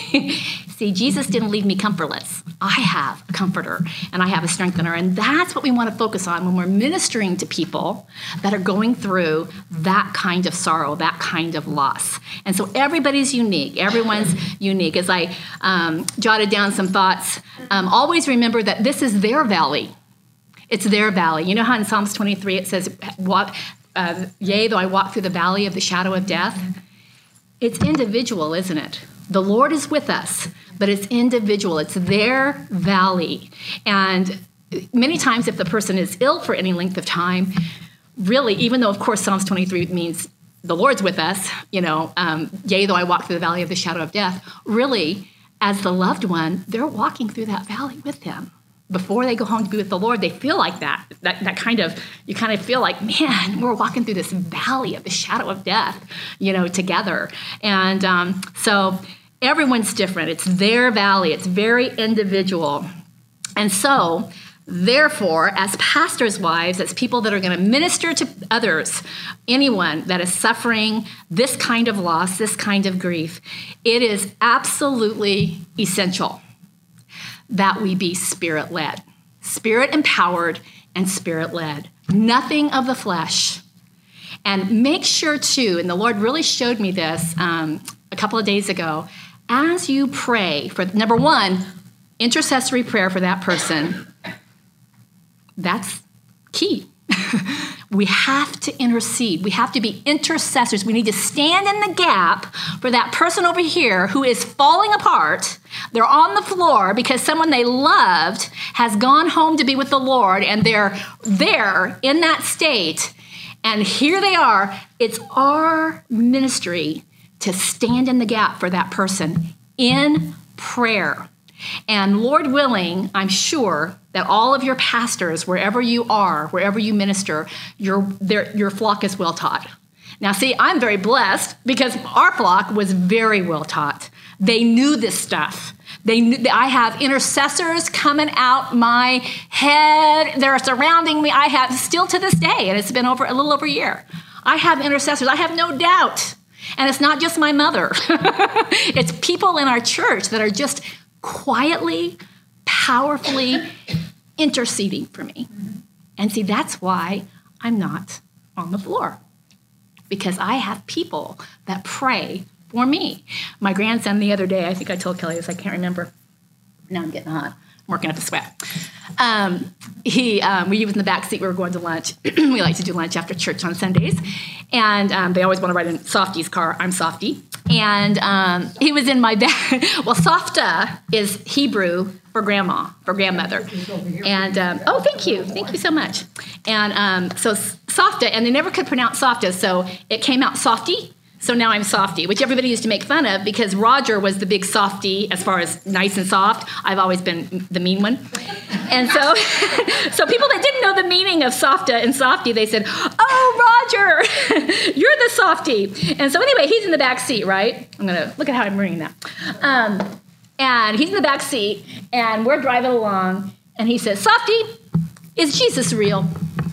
See, Jesus didn't leave me comfortless. I have a comforter and I have a strengthener. And that's what we want to focus on when we're ministering to people that are going through that kind of sorrow, that kind of loss. And so everybody's unique. Everyone's unique. As I um, jotted down some thoughts, um, always remember that this is their valley. It's their valley. You know how in Psalms twenty-three it says, walk, uh, yea, though I walk through the valley of the shadow of death? It's individual, isn't it? The Lord is with us, but it's individual. It's their valley. And many times if the person is ill for any length of time, really, even though, of course, Psalms twenty-three means the Lord's with us, you know, um, yea, though I walk through the valley of the shadow of death, really, as the loved one, they're walking through that valley with them. Before they go home to be with the Lord, they feel like that. That, that kind of, you kind of feel like, man, we're walking through this valley of the shadow of death, you know, together. And um, so everyone's different. It's their valley. It's very individual. And so, therefore, as pastors' wives, as people that are going to minister to others, anyone that is suffering this kind of loss, this kind of grief, it is absolutely essential that we be spirit-led, spirit-empowered and spirit-led, nothing of the flesh. And make sure, too, and the Lord really showed me this um, a couple of days ago, as you pray for, number one, intercessory prayer for that person, that's key. We have to intercede. We have to be intercessors. We need to stand in the gap for that person over here who is falling apart. They're on the floor because someone they loved has gone home to be with the Lord, and they're there in that state. And here they are. It's our ministry to stand in the gap for that person in prayer. And Lord willing, I'm sure that all of your pastors, wherever you are, wherever you minister, your, your flock is well taught. Now, see, I'm very blessed because our flock was very well taught. They knew this stuff. They knew, I have intercessors coming out my head. They're surrounding me. I have still to this day, and it's been over a little over a year. I have intercessors. I have no doubt. And it's not just my mother. It's people in our church that are just quietly, powerfully interceding for me. And see, that's why I'm not on the floor, because I have people that pray for me. My grandson the other day, I think I told Kelly this, I can't remember. Now I'm getting hot. I'm working up a sweat. Um, he, um, we was in the back seat. We were going to lunch. We like to do lunch after church on Sundays. And um, they always want to ride in Softy's car. I'm Softy. And um, he was in my back. Well, Softa is Hebrew for grandma, for grandmother. And, um, oh, thank you. Thank you so much. And um, so Softa, and they never could pronounce Softa, so it came out Softy. So now I'm Softy, which everybody used to make fun of because Roger was the big softy as far as nice and soft. I've always been the mean one. And so so people that didn't know the meaning of Softa and Softy, they said, oh, Roger, you're the softy. And so anyway, he's in the back seat, right? I'm going to look at how I'm bringing that. Um, and he's in the back seat, and we're driving along, and he says, Softy, is Jesus real?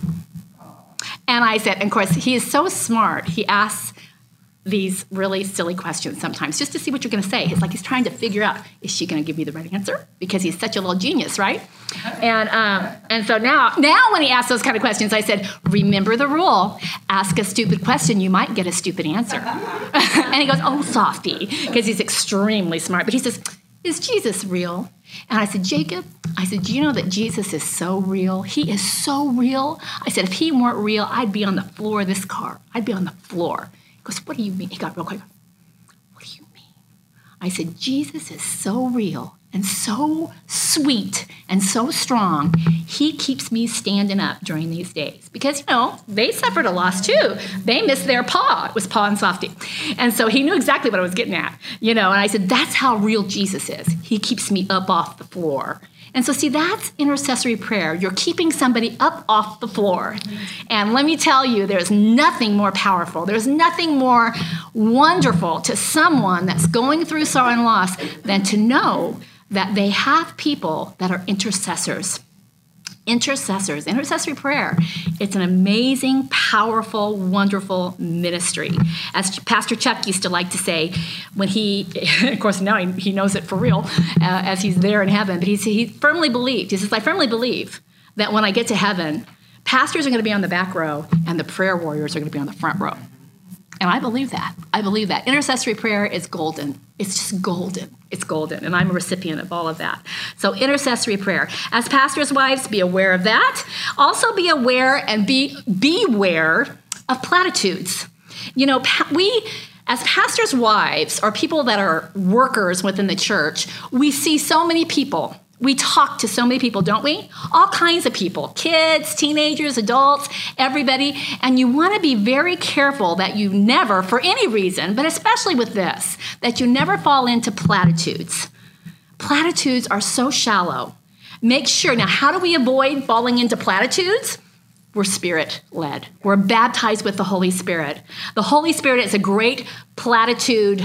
And I said, and of course, he is so smart. He asks these really silly questions sometimes just to see what you're going to say. It's like he's trying to figure out, is she going to give me the right answer? Because he's such a little genius, right? And um, and so now, now when he asks those kind of questions, I said, remember the rule. Ask a stupid question, you might get a stupid answer. And he goes, oh, Softy, because he's extremely smart. But he says, is Jesus real? And I said, Jacob, I said, do you know that Jesus is so real? He is so real. I said, if he weren't real, I'd be on the floor of this car. I'd be on the floor. He goes, what do you mean? He got real quick. What do you mean? I said, Jesus is so real and so sweet and so strong. He keeps me standing up during these days. Because, you know, they suffered a loss too. They missed their paw. It was Paw and Softy. And so he knew exactly what I was getting at. You know, and I said, that's how real Jesus is. He keeps me up off the floor. And so, see, that's intercessory prayer. You're keeping somebody up off the floor. And let me tell you, there's nothing more powerful. There's nothing more wonderful to someone that's going through sorrow and loss than to know that they have people that are intercessors. Intercessors, intercessory prayer. It's an amazing, powerful, wonderful ministry. As Pastor Chuck used to like to say, when he, of course now he, he knows it for real, uh, as he's there in heaven, but he, he firmly believed, he says, I firmly believe that when I get to heaven, pastors are going to be on the back row and the prayer warriors are going to be on the front row. And I believe that. I believe that. Intercessory prayer is golden. It's just golden. It's golden. And I'm a recipient of all of that. So intercessory prayer. As pastors' wives, be aware of that. Also be aware and be beware of platitudes. You know, we, as pastors' wives, or people that are workers within the church, we see so many people. We talk to so many people, don't we? All kinds of people, kids, teenagers, adults, everybody. And you want to be very careful that you never, for any reason, but especially with this, that you never fall into platitudes. Platitudes are so shallow. Make sure, now how do we avoid falling into platitudes? We're Spirit-led. We're baptized with the Holy Spirit. The Holy Spirit is a great platitude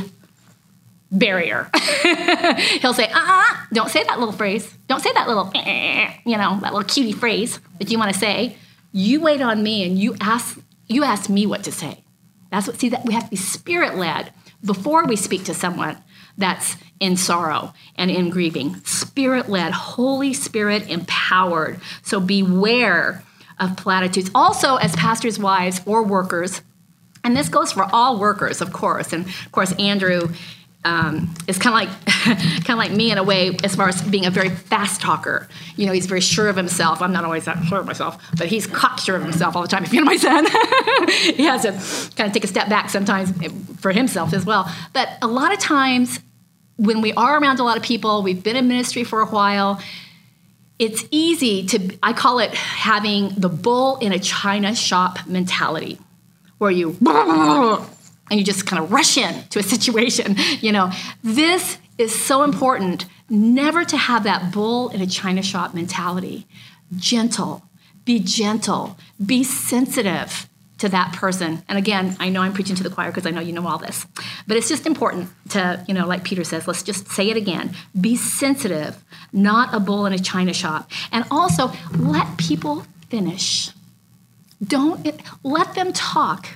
barrier. He'll say, uh-uh, don't say that little phrase. Don't say that little, eh, you know, that little cutie phrase that you want to say. You wait on me and you ask you ask me what to say. That's what, see, that we have to be Spirit-led before we speak to someone that's in sorrow and in grieving. Spirit-led, Holy Spirit empowered. So beware of platitudes. Also, as pastors' wives or workers, and this goes for all workers, of course, and of course, Andrew Um, is kind of like kind of like me in a way as far as being a very fast talker. You know, he's very sure of himself. I'm not always that sure of myself, but he's cocksure of himself all the time. If you know my son, he has to kind of take a step back sometimes for himself as well. But a lot of times when we are around a lot of people, we've been in ministry for a while, it's easy to, I call it having the bull in a china shop mentality, where you and you just kind of rush in to a situation. You know, this is so important, never to have that bull in a china shop mentality. Gentle, be gentle, be sensitive to that person. And again, I know I'm preaching to the choir because I know you know all this, but it's just important to, you know, like Peter says, let's just say it again. Be sensitive, not a bull in a china shop. And also let people finish. Don't, let them talk,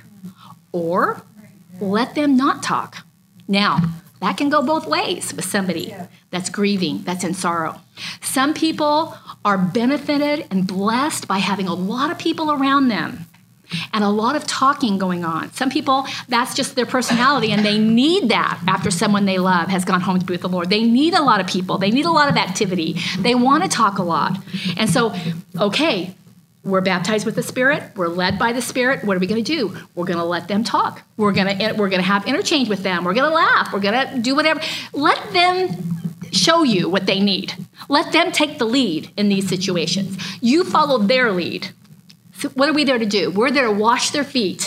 or let them not talk. Now, that can go both ways with somebody that's grieving, that's in sorrow. Some people are benefited and blessed by having a lot of people around them and a lot of talking going on. Some people, that's just their personality, and they need that after someone they love has gone home to be with the Lord. They need a lot of people. They need a lot of activity. They want to talk a lot. And so, okay, we're baptized with the Spirit. We're led by the Spirit. What are we going to do? We're going to let them talk. We're going to we're going to have interchange with them. We're going to laugh. We're going to do whatever. Let them show you what they need. Let them take the lead in these situations. You follow their lead. So what are we there to do? We're there to wash their feet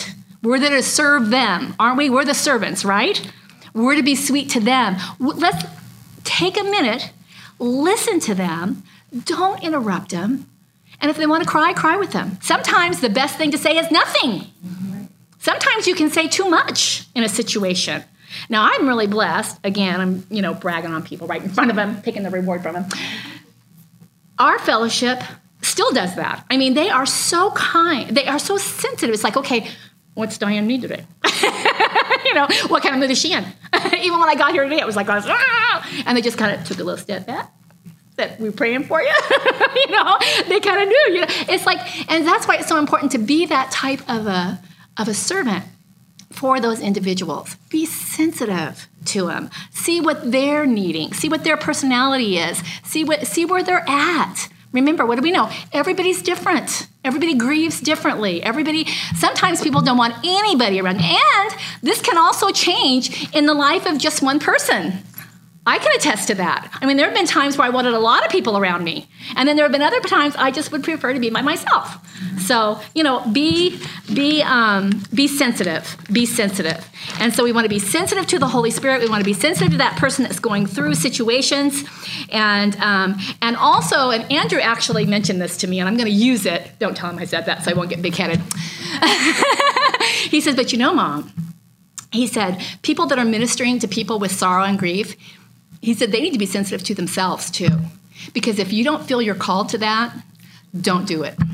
We're there to serve them, aren't we? We're the servants, right? We're to be sweet to them. Let's take a minute, listen to them, don't interrupt them, and if they want to cry, cry with them. Sometimes the best thing to say is nothing. Sometimes you can say too much in a situation. Now, I'm really blessed. Again, I'm, you know, bragging on people right in front of them, taking the reward from them. Our fellowship still does that. I mean, they are so kind. They are so sensitive. It's like, okay, what's Diane need today? You know, what kind of mood is she in? Even when I got here today, it was like, I was, ah! And they just kind of took a little step back. That we're praying for you. You know, they kind of knew. You know, it's like, and that's why it's so important to be that type of a of a servant for those individuals. Be sensitive to them. See what they're needing. See what their personality is. See what see where they're at. Remember, what do we know? Everybody's different. Everybody grieves differently. Everybody, sometimes people don't want anybody around. And this can also change in the life of just one person. I can attest to that. I mean, there have been times where I wanted a lot of people around me. And then there have been other times I just would prefer to be by myself. So, you know, be be um, be sensitive. Be sensitive. And so we want to be sensitive to the Holy Spirit. We want to be sensitive to that person that's going through situations. And um, and also, and Andrew actually mentioned this to me, and I'm going to use it. Don't tell him I said that so I won't get big-headed. He says, but you know, Mom, he said, people that are ministering to people with sorrow and grief, he said they need to be sensitive to themselves too. Because if you don't feel you're called to that, don't do it.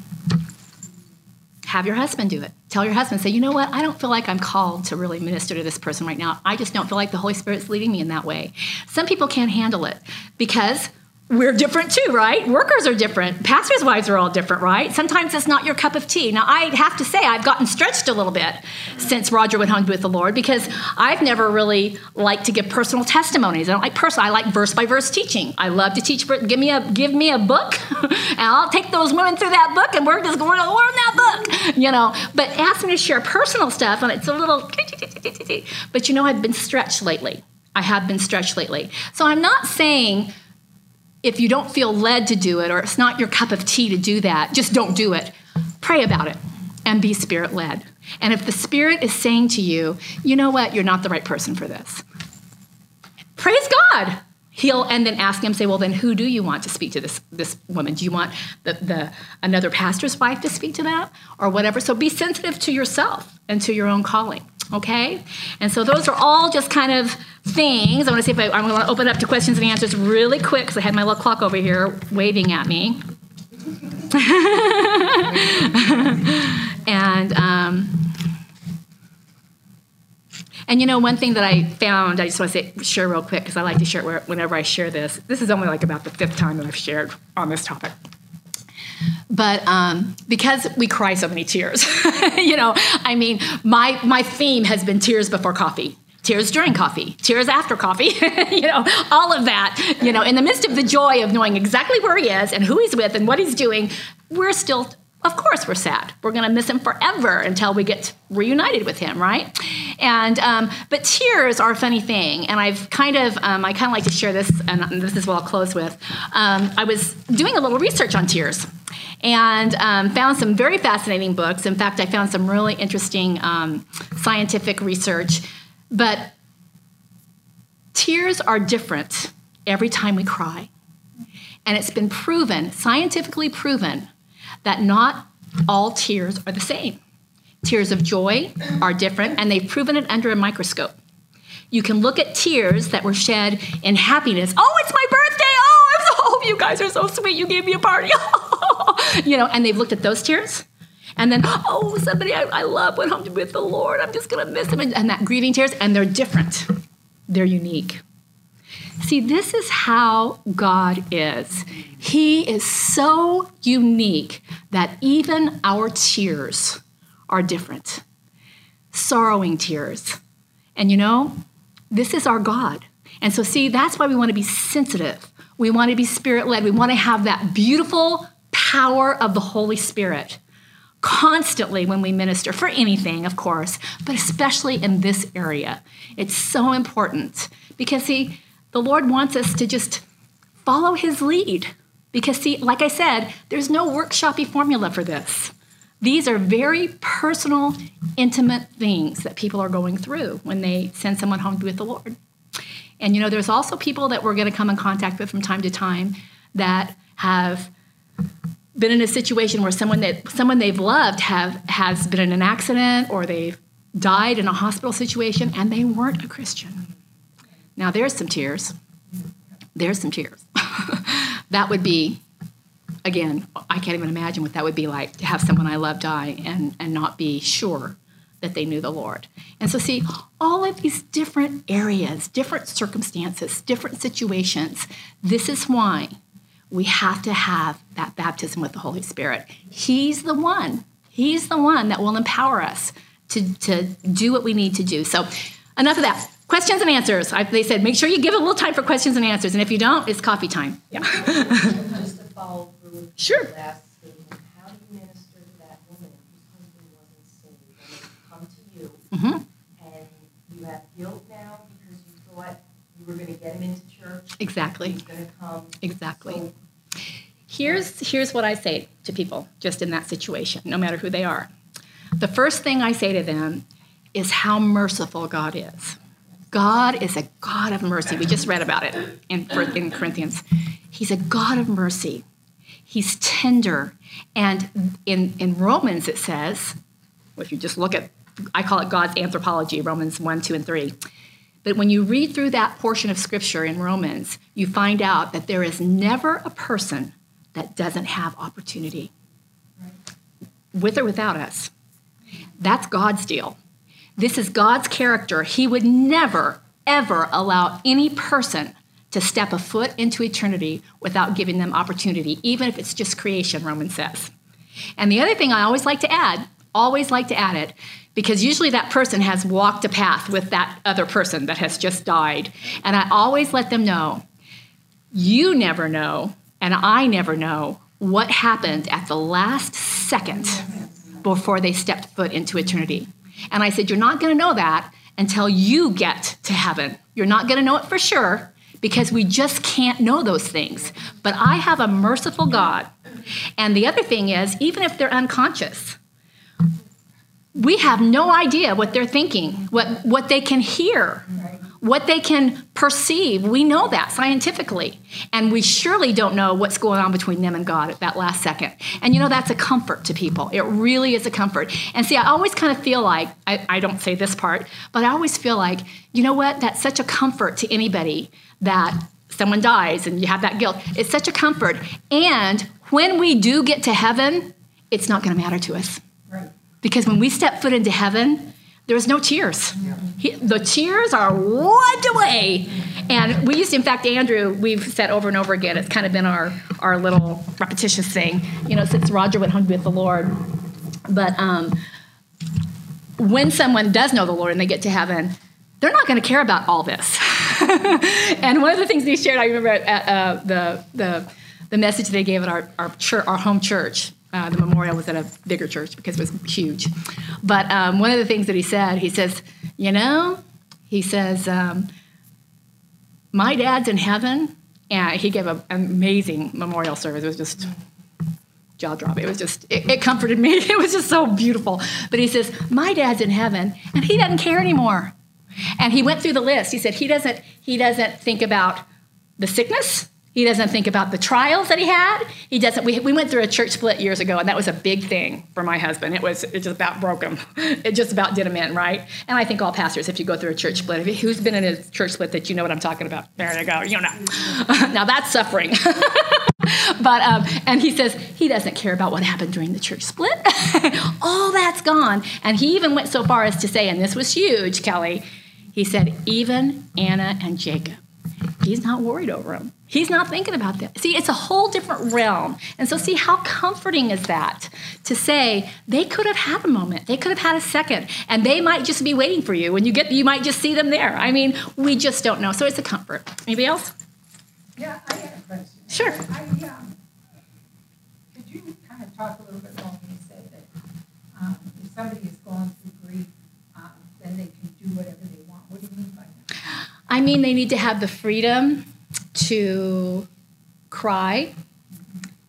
Have your husband do it. Tell your husband, say, you know what? I don't feel like I'm called to really minister to this person right now. I just don't feel like the Holy Spirit's leading me in that way. Some people can't handle it because we're different too, right? Workers are different. Pastors' wives are all different, right? Sometimes it's not your cup of tea. Now, I have to say I've gotten stretched a little bit since Roger went home to be with the Lord because I've never really liked to give personal testimonies. I don't like personal. I like verse-by-verse teaching. I love to teach. Give me a give me a book, and I'll take those women through that book, and we're just going to learn that book, you know. But ask me to share personal stuff, and it's a little. But you know, I've been stretched lately. I have been stretched lately. So I'm not saying, if you don't feel led to do it or it's not your cup of tea to do that, just don't do it. Pray about it and be Spirit-led. And if the Spirit is saying to you, you know what, you're not the right person for this, praise God. He'll and then ask him, say, well, then who do you want to speak to this this woman? Do you want the, the another pastor's wife to speak to that or whatever? So be sensitive to yourself and to your own calling. Okay? And so those are all just kind of things. I want to see if I, I'm going to open up to questions and answers really quick because I had my little clock over here waving at me. and um, and you know, one thing that I found, I just want to say, share real quick because I like to share it whenever I share this. This is only like about the fifth time that I've shared on this topic. But um, because we cry so many tears, you know, I mean, my my theme has been tears before coffee, tears during coffee, tears after coffee, you know, all of that, you know, in the midst of the joy of knowing exactly where he is and who he's with and what he's doing, we're still, of course, we're sad. We're going to miss him forever until we get reunited with him, right? And um, but tears are a funny thing, and I've kind of um, I kind of like to share this, and this is what I'll close with. Um, I was doing a little research on tears, and um, found some very fascinating books. In fact, I found some really interesting um, scientific research. But tears are different every time we cry, and it's been proven, scientifically proven, that not all tears are the same. Tears of joy are different, and they've proven it under a microscope. You can look at tears that were shed in happiness. Oh, it's my birthday! Oh, I'm so, oh, you guys are so sweet. You gave me a party. You know, and they've looked at those tears. And then, oh, somebody I, I love went home to be with the Lord. I'm just going to miss him. And, and that grieving tears, and they're different. They're unique. See, this is how God is. He is so unique that even our tears are different. Sorrowing tears. And you know, this is our God. And so see, that's why we want to be sensitive. We want to be Spirit-led. We want to have that beautiful power of the Holy Spirit constantly when we minister, for anything, of course, but especially in this area. It's so important because, see, the Lord wants us to just follow his lead. Because, see, like I said, there's no workshop-y formula for this. These are very personal, intimate things that people are going through when they send someone home to be with the Lord. And, you know, there's also people that we're going to come in contact with from time to time that have been in a situation where someone that someone they've loved have has been in an accident or they've died in a hospital situation and they weren't a Christian. Now, there's some tears. There's some tears. That would be, again, I can't even imagine what that would be like to have someone I love die and, and not be sure that they knew the Lord. And so see, all of these different areas, different circumstances, different situations, this is why we have to have that baptism with the Holy Spirit. He's the one. He's the one that will empower us to, to do what we need to do. So enough of that. Questions and answers. I, they said, make sure you give a little time for questions and answers. And if you don't, it's coffee time. Yeah. Just to follow through sure. the last statement, how do you minister to that woman whose husband wasn't saved and they come to you Mm-hmm. and you have guilt now because you thought you were going to get him into church? Exactly. He's going to come. Exactly. So, Here's, here's what I say to people just in that situation, no matter who they are. The first thing I say to them is how merciful God is. God is a God of mercy. We just read about it in, in Corinthians. He's a God of mercy. He's tender. And in, in Romans it says, well, if you just look at, I call it God's anthropology, Romans one, two, and three. But when you read through that portion of Scripture in Romans, you find out that there is never a person that doesn't have opportunity, with or without us. That's God's deal. This is God's character. He would never, ever allow any person to step a foot into eternity without giving them opportunity, even if it's just creation, Romans says. And the other thing I always like to add, always like to add it, because usually that person has walked a path with that other person that has just died. And I always let them know, you never know, and I never know what happened at the last second before they stepped foot into eternity. And I said, you're not going to know that until you get to heaven. You're not going to know it for sure because we just can't know those things. But I have a merciful God. And the other thing is, even if they're unconscious, we have no idea what they're thinking, what, what they can hear, what they can perceive. We know that scientifically. And we surely don't know what's going on between them and God at that last second. And you know, that's a comfort to people. It really is a comfort. And see, I always kind of feel like, I, I don't say this part, but I always feel like, you know what? That's such a comfort to anybody that someone dies and you have that guilt. It's such a comfort. And when we do get to heaven, it's not going to matter to us. right. Because when we step foot into heaven, there's no tears. Yeah. He, the tears are wiped away. And we used to, in fact, Andrew, we've said over and over again, it's kind of been our, our little repetitious thing, you know, since Roger went home with the Lord. But um, when someone does know the Lord and they get to heaven, they're not going to care about all this. And one of the things they shared, I remember at uh, the, the the message they gave at our our, church, our home church. Uh, the memorial was at a bigger church because it was huge. But um, one of the things that he said, he says, you know, he says, um, my dad's in heaven. And he gave an amazing memorial service. It was just jaw-dropping. It was just, it, it comforted me. It was just so beautiful. But he says, my dad's in heaven, and he doesn't care anymore. And he went through the list. He said he doesn't, he doesn't think about the sickness. He doesn't think about the trials that he had. He doesn't. We, we went through a church split years ago, and that was a big thing for my husband. It was it just about broke him. It just about did him in, right? And I think all pastors, if you go through a church split, if, who's been in a church split that you know what I'm talking about? There you go. You know. Now that's suffering. But um, and he says he doesn't care about what happened during the church split. All that's gone. And he even went so far as to say, and this was huge, Kelly. He said even Anna and Jacob. He's not worried over them. He's not thinking about that. See, it's a whole different realm. And so see, how comforting is that to say they could have had a moment. They could have had a second. And they might just be waiting for you. When you get, you might just see them there. I mean, we just don't know. So it's a comfort. Anybody else? Yeah, I had a question. Sure. I, um, could you kind of talk a little bit more when you say that um, if somebody is going through grief, um, then they can do whatever they want? What do you mean by that? I mean, they need to have the freedom to cry,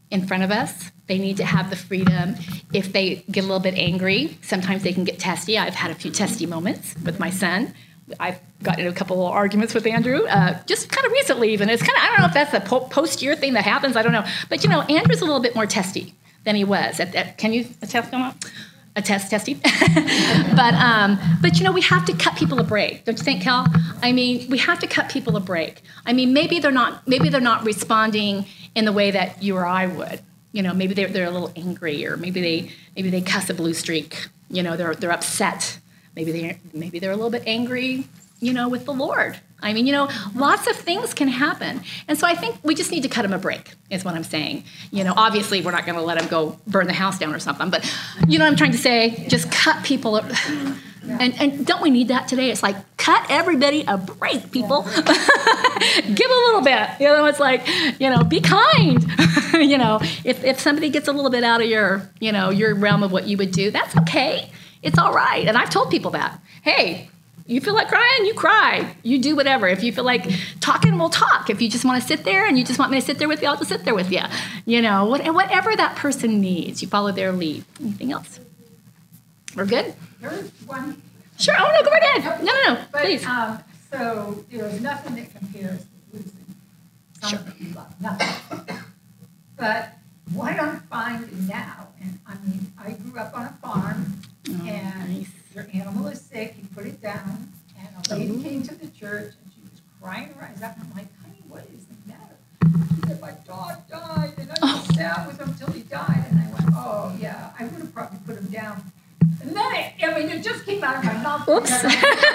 in front of us. They need to have the freedom. If they get a little bit angry, sometimes they can get testy. I've had a few testy moments with my son. I've gotten into a couple of arguments with Andrew, uh, just kind of recently even. It's kind of, I don't know if that's a po- post-year thing that happens. I don't know. But, you know, Andrew's a little bit more testy than he was. At, at, can you attest on that? A test, testy. but, um, but, you know, we have to cut people a break. Don't you think, Kel? I mean, we have to cut people a break. I mean, maybe they're not, maybe they're not responding in the way that you or I would. You know, maybe they're, they're a little angry, or maybe they maybe they cuss a blue streak. You know, they're they're upset. Maybe they maybe they're a little bit angry. You know, with the Lord. I mean, you know, lots of things can happen, and so I think we just need to cut them a break. Is what I'm saying. You know, obviously we're not going to let them go burn the house down or something, but you know what I'm trying to say. Just cut people. And, and don't we need that today? It's like, cut everybody a break, people. Give a little bit. You know, it's like, you know, be kind. You know, if, if somebody gets a little bit out of your, you know, your realm of what you would do, that's okay. It's all right. And I've told people that. Hey, you feel like crying, you cry. You do whatever. If you feel like talking, we'll talk. If you just want to sit there and you just want me to sit there with you, I'll just sit there with you. You know, what, whatever that person needs, you follow their lead. Anything else? We're good? There's one. Sure. Oh, no, go right ahead. No, no, no. But, Please. Um, so there's nothing that compares to losing something you love. Nothing. But what I'm finding now, and I mean, I grew up on a farm, Oh, and nice. your animal is sick, you put it down, and a lady Ooh. came to the church, and she was crying her eyes out, and I'm like, honey, what is the matter? She said, my dog died, and I just sat with him till he died. And I went, oh, yeah, I would have probably put him down. And then it, I mean, it just came out of my mouth. Oops. Oops.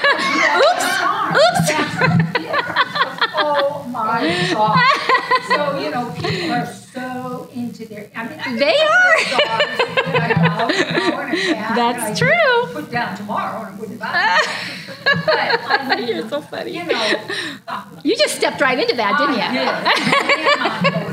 Oops. Oh, my God. So, you know, people are so into their, I mean, I They are. dogs that I love, you know, and a cat That's that I true. could put down tomorrow and I wouldn't buy it. But, I mean, You're so funny. you know. uh, You just stepped right into that, didn't you?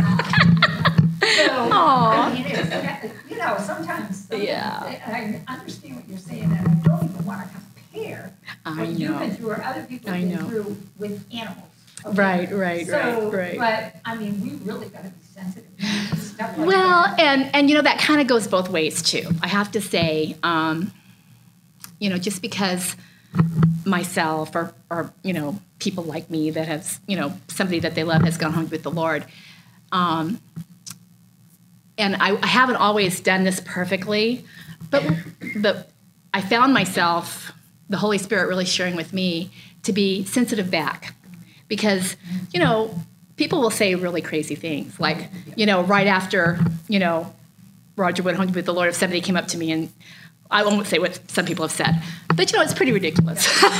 So, Aw. I mean, it's, you know, sometimes, sometimes Yeah. I understand what you're saying, and I don't even want to compare I what you've know. been through or other people I have been know. through with animals. okay? Right, right, So, right, right. But, I mean, we really got to be sensitive to stuff like Well, that. and, and you know, that kind of goes both ways, too. I have to say, um, you know, just because myself or, or, you know, people like me that have, you know, somebody that they love has gone home with the Lord, um, and I, I haven't always done this perfectly, but but I found myself, the Holy Spirit really sharing with me, to be sensitive back. Because, you know, people will say really crazy things. Like, you know, right after, you know, Roger went home with the Lord, if somebody came up to me, and I won't say what some people have said, but, you know, it's pretty ridiculous. And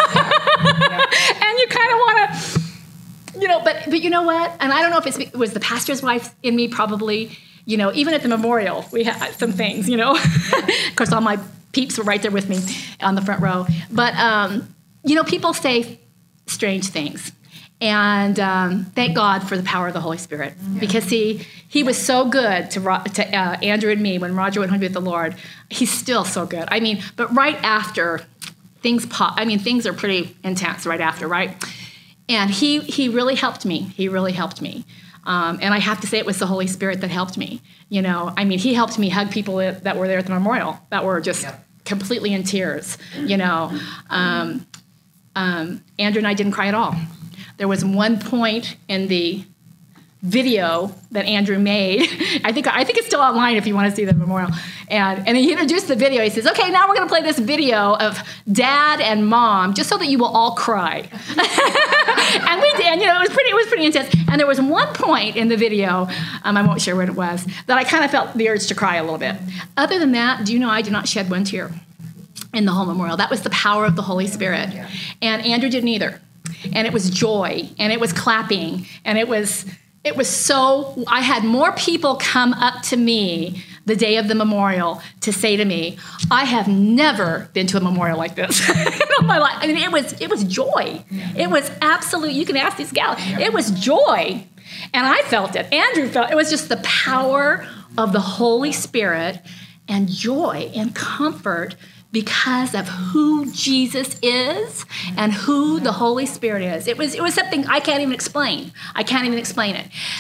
you kind of want to, you know, but, but you know what? And I don't know if it's, it was the pastor's wife in me, probably. You know, even at the memorial, we had some things, you know. Of course, all my peeps were right there with me on the front row. But, um, you know, people say strange things. And um, thank God for the power of the Holy Spirit. Because he, he was so good to, Ro- to uh, Andrew and me when Roger went home with the Lord. He's still so good. I mean, but right after, things pop. I mean, things are pretty intense right after, right? And he he really helped me. He really helped me. Um, and I have to say it was the Holy Spirit that helped me. You know, I mean, he helped me hug people that, that were there at the memorial that were just yeah. completely in tears, you know. Um, um, Andrew and I didn't cry at all. There was one point in the video that Andrew made. I think I think it's still online if you want to see the memorial. And and he introduced the video. He says, "Okay, now we're going to play this video of Dad and Mom, just so that you will all cry." And we did. And, you know, it was pretty. It was pretty intense. And there was one point in the video, um, I won't share what it was, that I kind of felt the urge to cry a little bit. Other than that, do you know I did not shed one tear in the whole memorial? That was the power of the Holy Spirit. And Andrew didn't either. And it was joy, and it was clapping, and it was. It was so, I had more people come up to me the day of the memorial to say to me, I have never been to a memorial like this in my life. I mean, it was it was joy. It was absolute, you can ask these gals, it was joy. And I felt it. Andrew felt it. It was just the power of the Holy Spirit and joy and comfort because of who Jesus is and who the Holy Spirit is. It was it was something I can't even explain. I can't even explain it.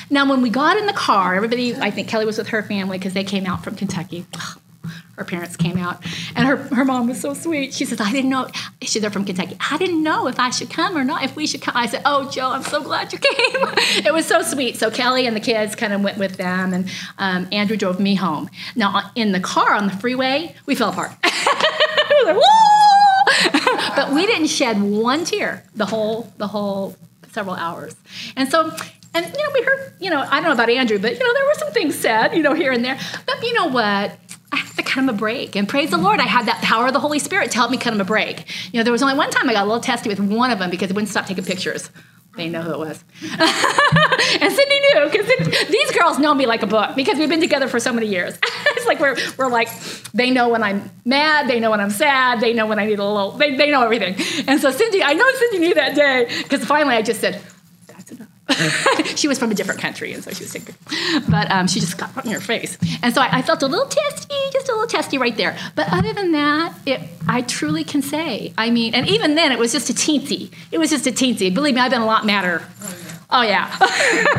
Now, when we got in the car, everybody, I think Kelly was with her family because they came out from Kentucky. Her parents came out, and her, her mom was so sweet. She says, I didn't know, she's they're from Kentucky. I didn't know if I should come or not, if we should come. I said, oh, Joe, I'm so glad you came. It was so sweet. So Kelly and the kids kind of went with them, and um, Andrew drove me home. Now, in the car on the freeway, we fell apart. We were like, woo! But we didn't shed one tear the whole, the whole several hours. And so, and, you know, we heard, you know, I don't know about Andrew, but, you know, there were some things said, you know, here and there. But you know what? I had to cut him a break. And praise the Lord, I had that power of the Holy Spirit to help me cut him a break. You know, there was only one time I got a little testy with one of them because it wouldn't stop taking pictures. They know who it was. And Cindy knew, because these girls know me like a book because we've been together for so many years. It's like we're we're like, they know when I'm mad, they know when I'm sad, they know when I need a little, they, they know everything. And so Cindy, I know Cindy knew that day because finally I just said, that's enough. She was from a different country, and so she was sick. But um, she just got put in her face. And so I, I felt a little testy, just a little testy right there. But other than that, it, I truly can say, I mean, and even then, it was just a teensy. It was just a teensy. Believe me, I've been a lot madder. Oh, yeah. It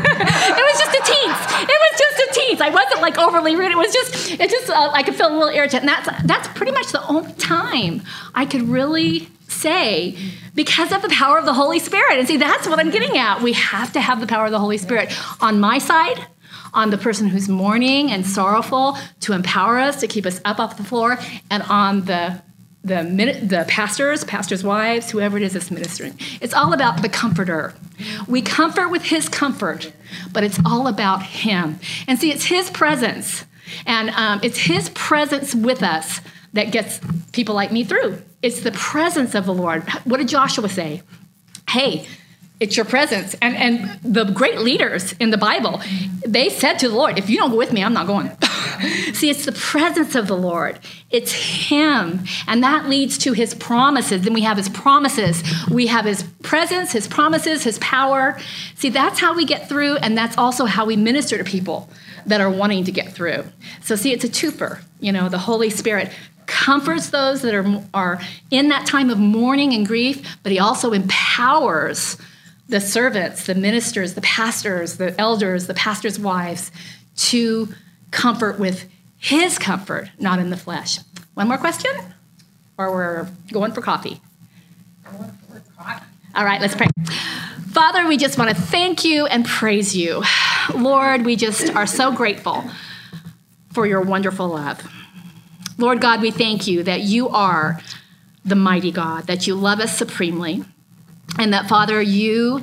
was just a teens. It was just a teens. I wasn't, like, overly rude. It was just, it just, uh, I could feel a little irritant. And that's, that's pretty much the only time I could really say, because of the power of the Holy Spirit. And see, that's what I'm getting at. We have to have the power of the Holy Spirit on my side, on the person who's mourning and sorrowful, to empower us, to keep us up off the floor, and on the the the pastors, pastors' wives, whoever it is that's ministering. It's all about the comforter. We comfort with his comfort, but it's all about him. And see, it's his presence, and um, it's his presence with us that gets people like me through. It's the presence of the Lord. What did Joshua say? Hey, it's your presence. And and the great leaders in the Bible, they said to the Lord, if you don't go with me, I'm not going. See, it's the presence of the Lord. It's him. And that leads to his promises. Then we have his promises. We have his presence, his promises, his power. See, that's how we get through, and that's also how we minister to people that are wanting to get through. So see, it's a twofer. You know, the Holy Spirit comforts those that are, are in that time of mourning and grief, but he also empowers the servants, the ministers, the pastors, the elders, the pastors' wives to comfort with his comfort, not in the flesh. One more question? Or we're going for coffee? Going for coffee. All right, let's pray. Father, we just want to thank you and praise you. Lord, we just are so grateful for your wonderful love. Lord God, we thank you that you are the mighty God, that you love us supremely, and that, Father, you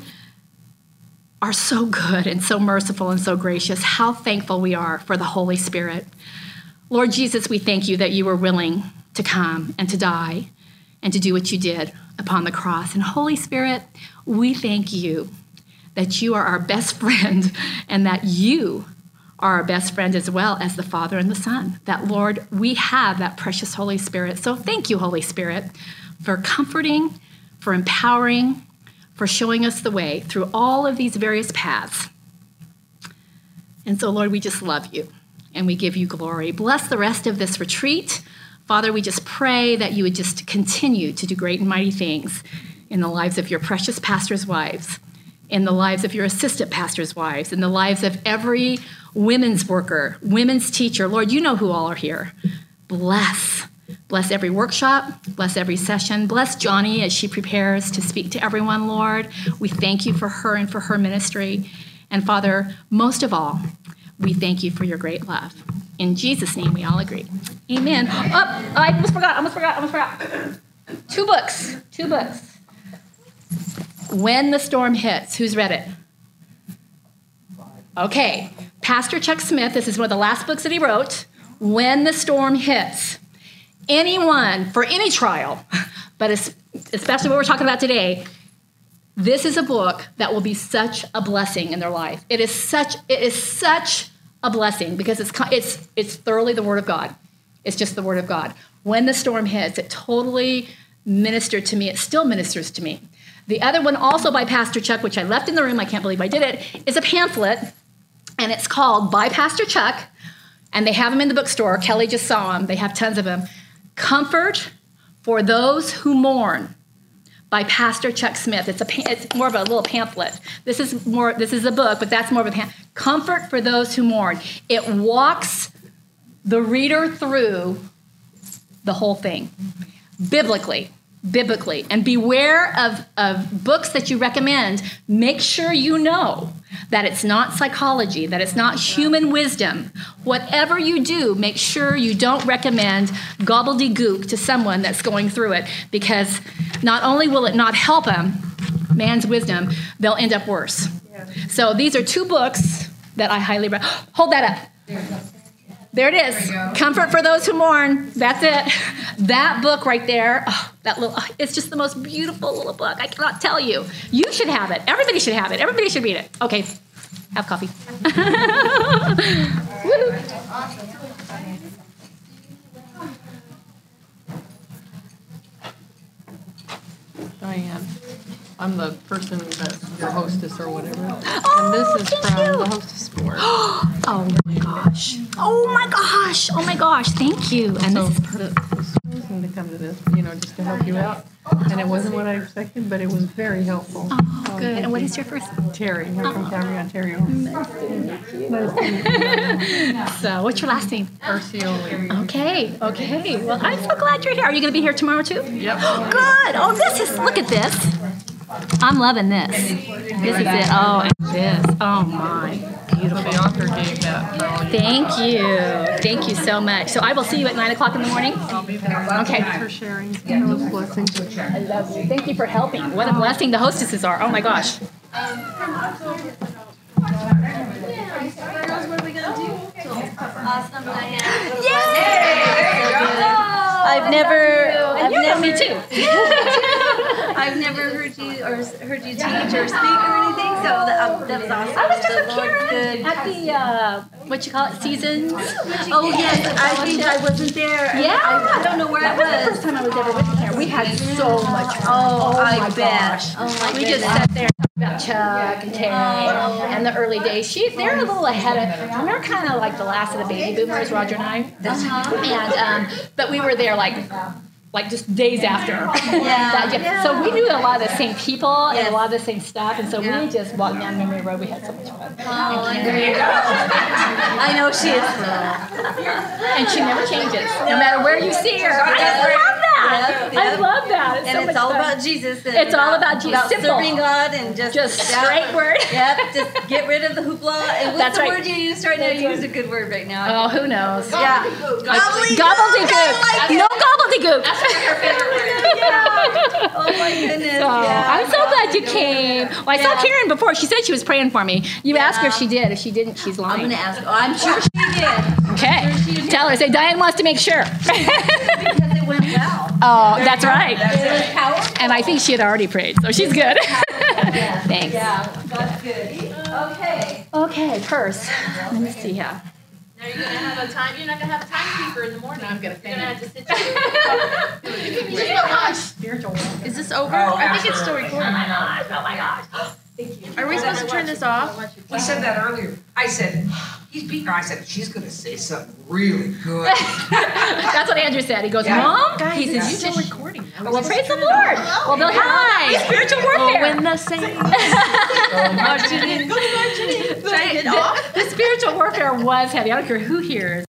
are so good and so merciful and so gracious. How thankful we are for the Holy Spirit. Lord Jesus, we thank you that you were willing to come and to die and to do what you did upon the cross. And Holy Spirit, we thank you that you are our best friend and that you are our best friend as well as the Father and the Son. That, Lord, we have that precious Holy Spirit. So thank you, Holy Spirit, for comforting, for empowering, for showing us the way through all of these various paths. And so, Lord, we just love you and we give you glory. Bless the rest of this retreat. Father, we just pray that you would just continue to do great and mighty things in the lives of your precious pastors' wives, in the lives of your assistant pastors' wives, in the lives of every women's worker, women's teacher. Lord, you know who all are here. Bless. Bless every workshop. Bless every session. Bless Johnny as she prepares to speak to everyone, Lord. We thank you for her and for her ministry. And Father, most of all, we thank you for your great love. In Jesus' name, we all agree. Amen. Oh, I almost forgot, almost forgot, almost forgot. Two books, two books. When the Storm Hits. Who's read it? Okay. Pastor Chuck Smith, this is one of the last books that he wrote, When the Storm Hits. Anyone, for any trial, but especially what we're talking about today, this is a book that will be such a blessing in their life. It is such, it is such a blessing because it's, it's, it's thoroughly the Word of God. It's just the Word of God. When the Storm Hits, it totally ministered to me. It still ministers to me. The other one, also by Pastor Chuck, which I left in the room, I can't believe I did it, is a pamphlet, and it's called By Pastor Chuck, and they have them in the bookstore. Kelly just saw them. They have tons of them. Comfort for Those Who Mourn by Pastor Chuck Smith. It's a it's more of a little pamphlet. This is more. This is a book, but that's more of a pamphlet. Comfort for Those Who Mourn. It walks the reader through the whole thing, biblically. Biblically. And beware of, of books that you recommend. Make sure you know that it's not psychology, that it's not human wisdom. Whatever you do, make sure you don't recommend gobbledygook to someone that's going through it, because not only will it not help them, man's wisdom, they'll end up worse. Yeah. So these are two books that I highly recommend. Hold that up. There it is. Comfort for Those Who Mourn. That's it. That book right there, oh, that little, oh, it's just the most beautiful little book. I cannot tell you. You should have it. Everybody should have it. Everybody should read it. Okay, have coffee. Diane, I'm the person that's your hostess or whatever. Oh, and this is thank from you. the hostess board. Oh my gosh. Oh my gosh. Oh my gosh. Thank you. And So this is perfect. the, the chosen to come to this, you know, just to help you out. And it wasn't what I expected, but it was very helpful. Oh, Um, good. And what is your first? Terry. I'm from Calgary, Ontario. Nice to meet you. So, what's your last name? Arcioli. Okay. Okay. Well, I'm so glad you're here. Are you going to be here tomorrow too? Yep. Good. Oh, this is. Look at this. I'm loving this. This is it. Oh, and this. Oh my. Beautiful. The author gave that for all you. Thank you. Thank you so much. So I will see you at nine o'clock in the morning. I'll be there. Okay. Thanks for sharing those blessings. I love you. Thank you for helping. What a blessing the hostesses are. Oh my gosh. What are we gonna do? Awesome, Diane. I've never, I've You know never, me too. I've never heard you or s- heard you teach or speak or anything. So that, um, that was awesome. I was just The with Lord Karen good. at the, uh, what you call it, seasons. Oh yes, I think I wasn't there. I- Yeah. I, I don't know where That I was the was. first time I was ever with Karen. We had so much fun. Oh, I my bet. gosh. Oh my We just goodness. sat there and talked about Chuck and Terry and the early days. She, they're a little ahead of, we're kind of like the last of the baby boomers, Roger and I. And, um, but we were there like, like just days after. that, Yeah. So we knew a lot of the same people and Yes. a lot of the same stuff. And so Yeah. we just walked down memory road. We had so much fun. Oh, I know. I know she is. And she never changes, no matter where you see her. I just love that. Yes, I yes. love that. It's And so it's much all fun. about Jesus. And It's all about Jesus. About Simple. serving God and just Just yeah. straight word. Yep, just get rid of the hoopla. And what's That's the right. word you used right now? That's You right. used a good word right now. Oh, who knows? Yeah. Gobbledygook. No gobbledygook. Oh my goodness. So, yeah. I'm so glad you came. Well, I saw Yeah. Karen before. She said she was praying for me. You asked her if Yeah. she did. If she didn't, she's I'm lying. gonna ask. Oh, I'm sure she did. Okay. Tell her. Say Diane wants to make sure. Because it went well. Oh, that's right. It was powerful. And I think she had already prayed, so she's good. Thanks. Yeah, that's good. Okay. Okay, purse. Let me see here. Now you're gonna have a time. You're not gonna have a timekeeper in the morning. I'm gonna. You're gonna have to sit. Is this over? Oh, I think it's still recording. Oh my gosh. Are we supposed to turn this off? He said that earlier. I said, he's beating her. I said, she's gonna say something really good. That's what Andrew said. He goes, Yeah. Mom? Guys, He it's says, still you just, recording. well, praise the Lord. Well, they'll have spiritual We'll warfare. win the same. the, the spiritual warfare was heavy. I don't care who hears.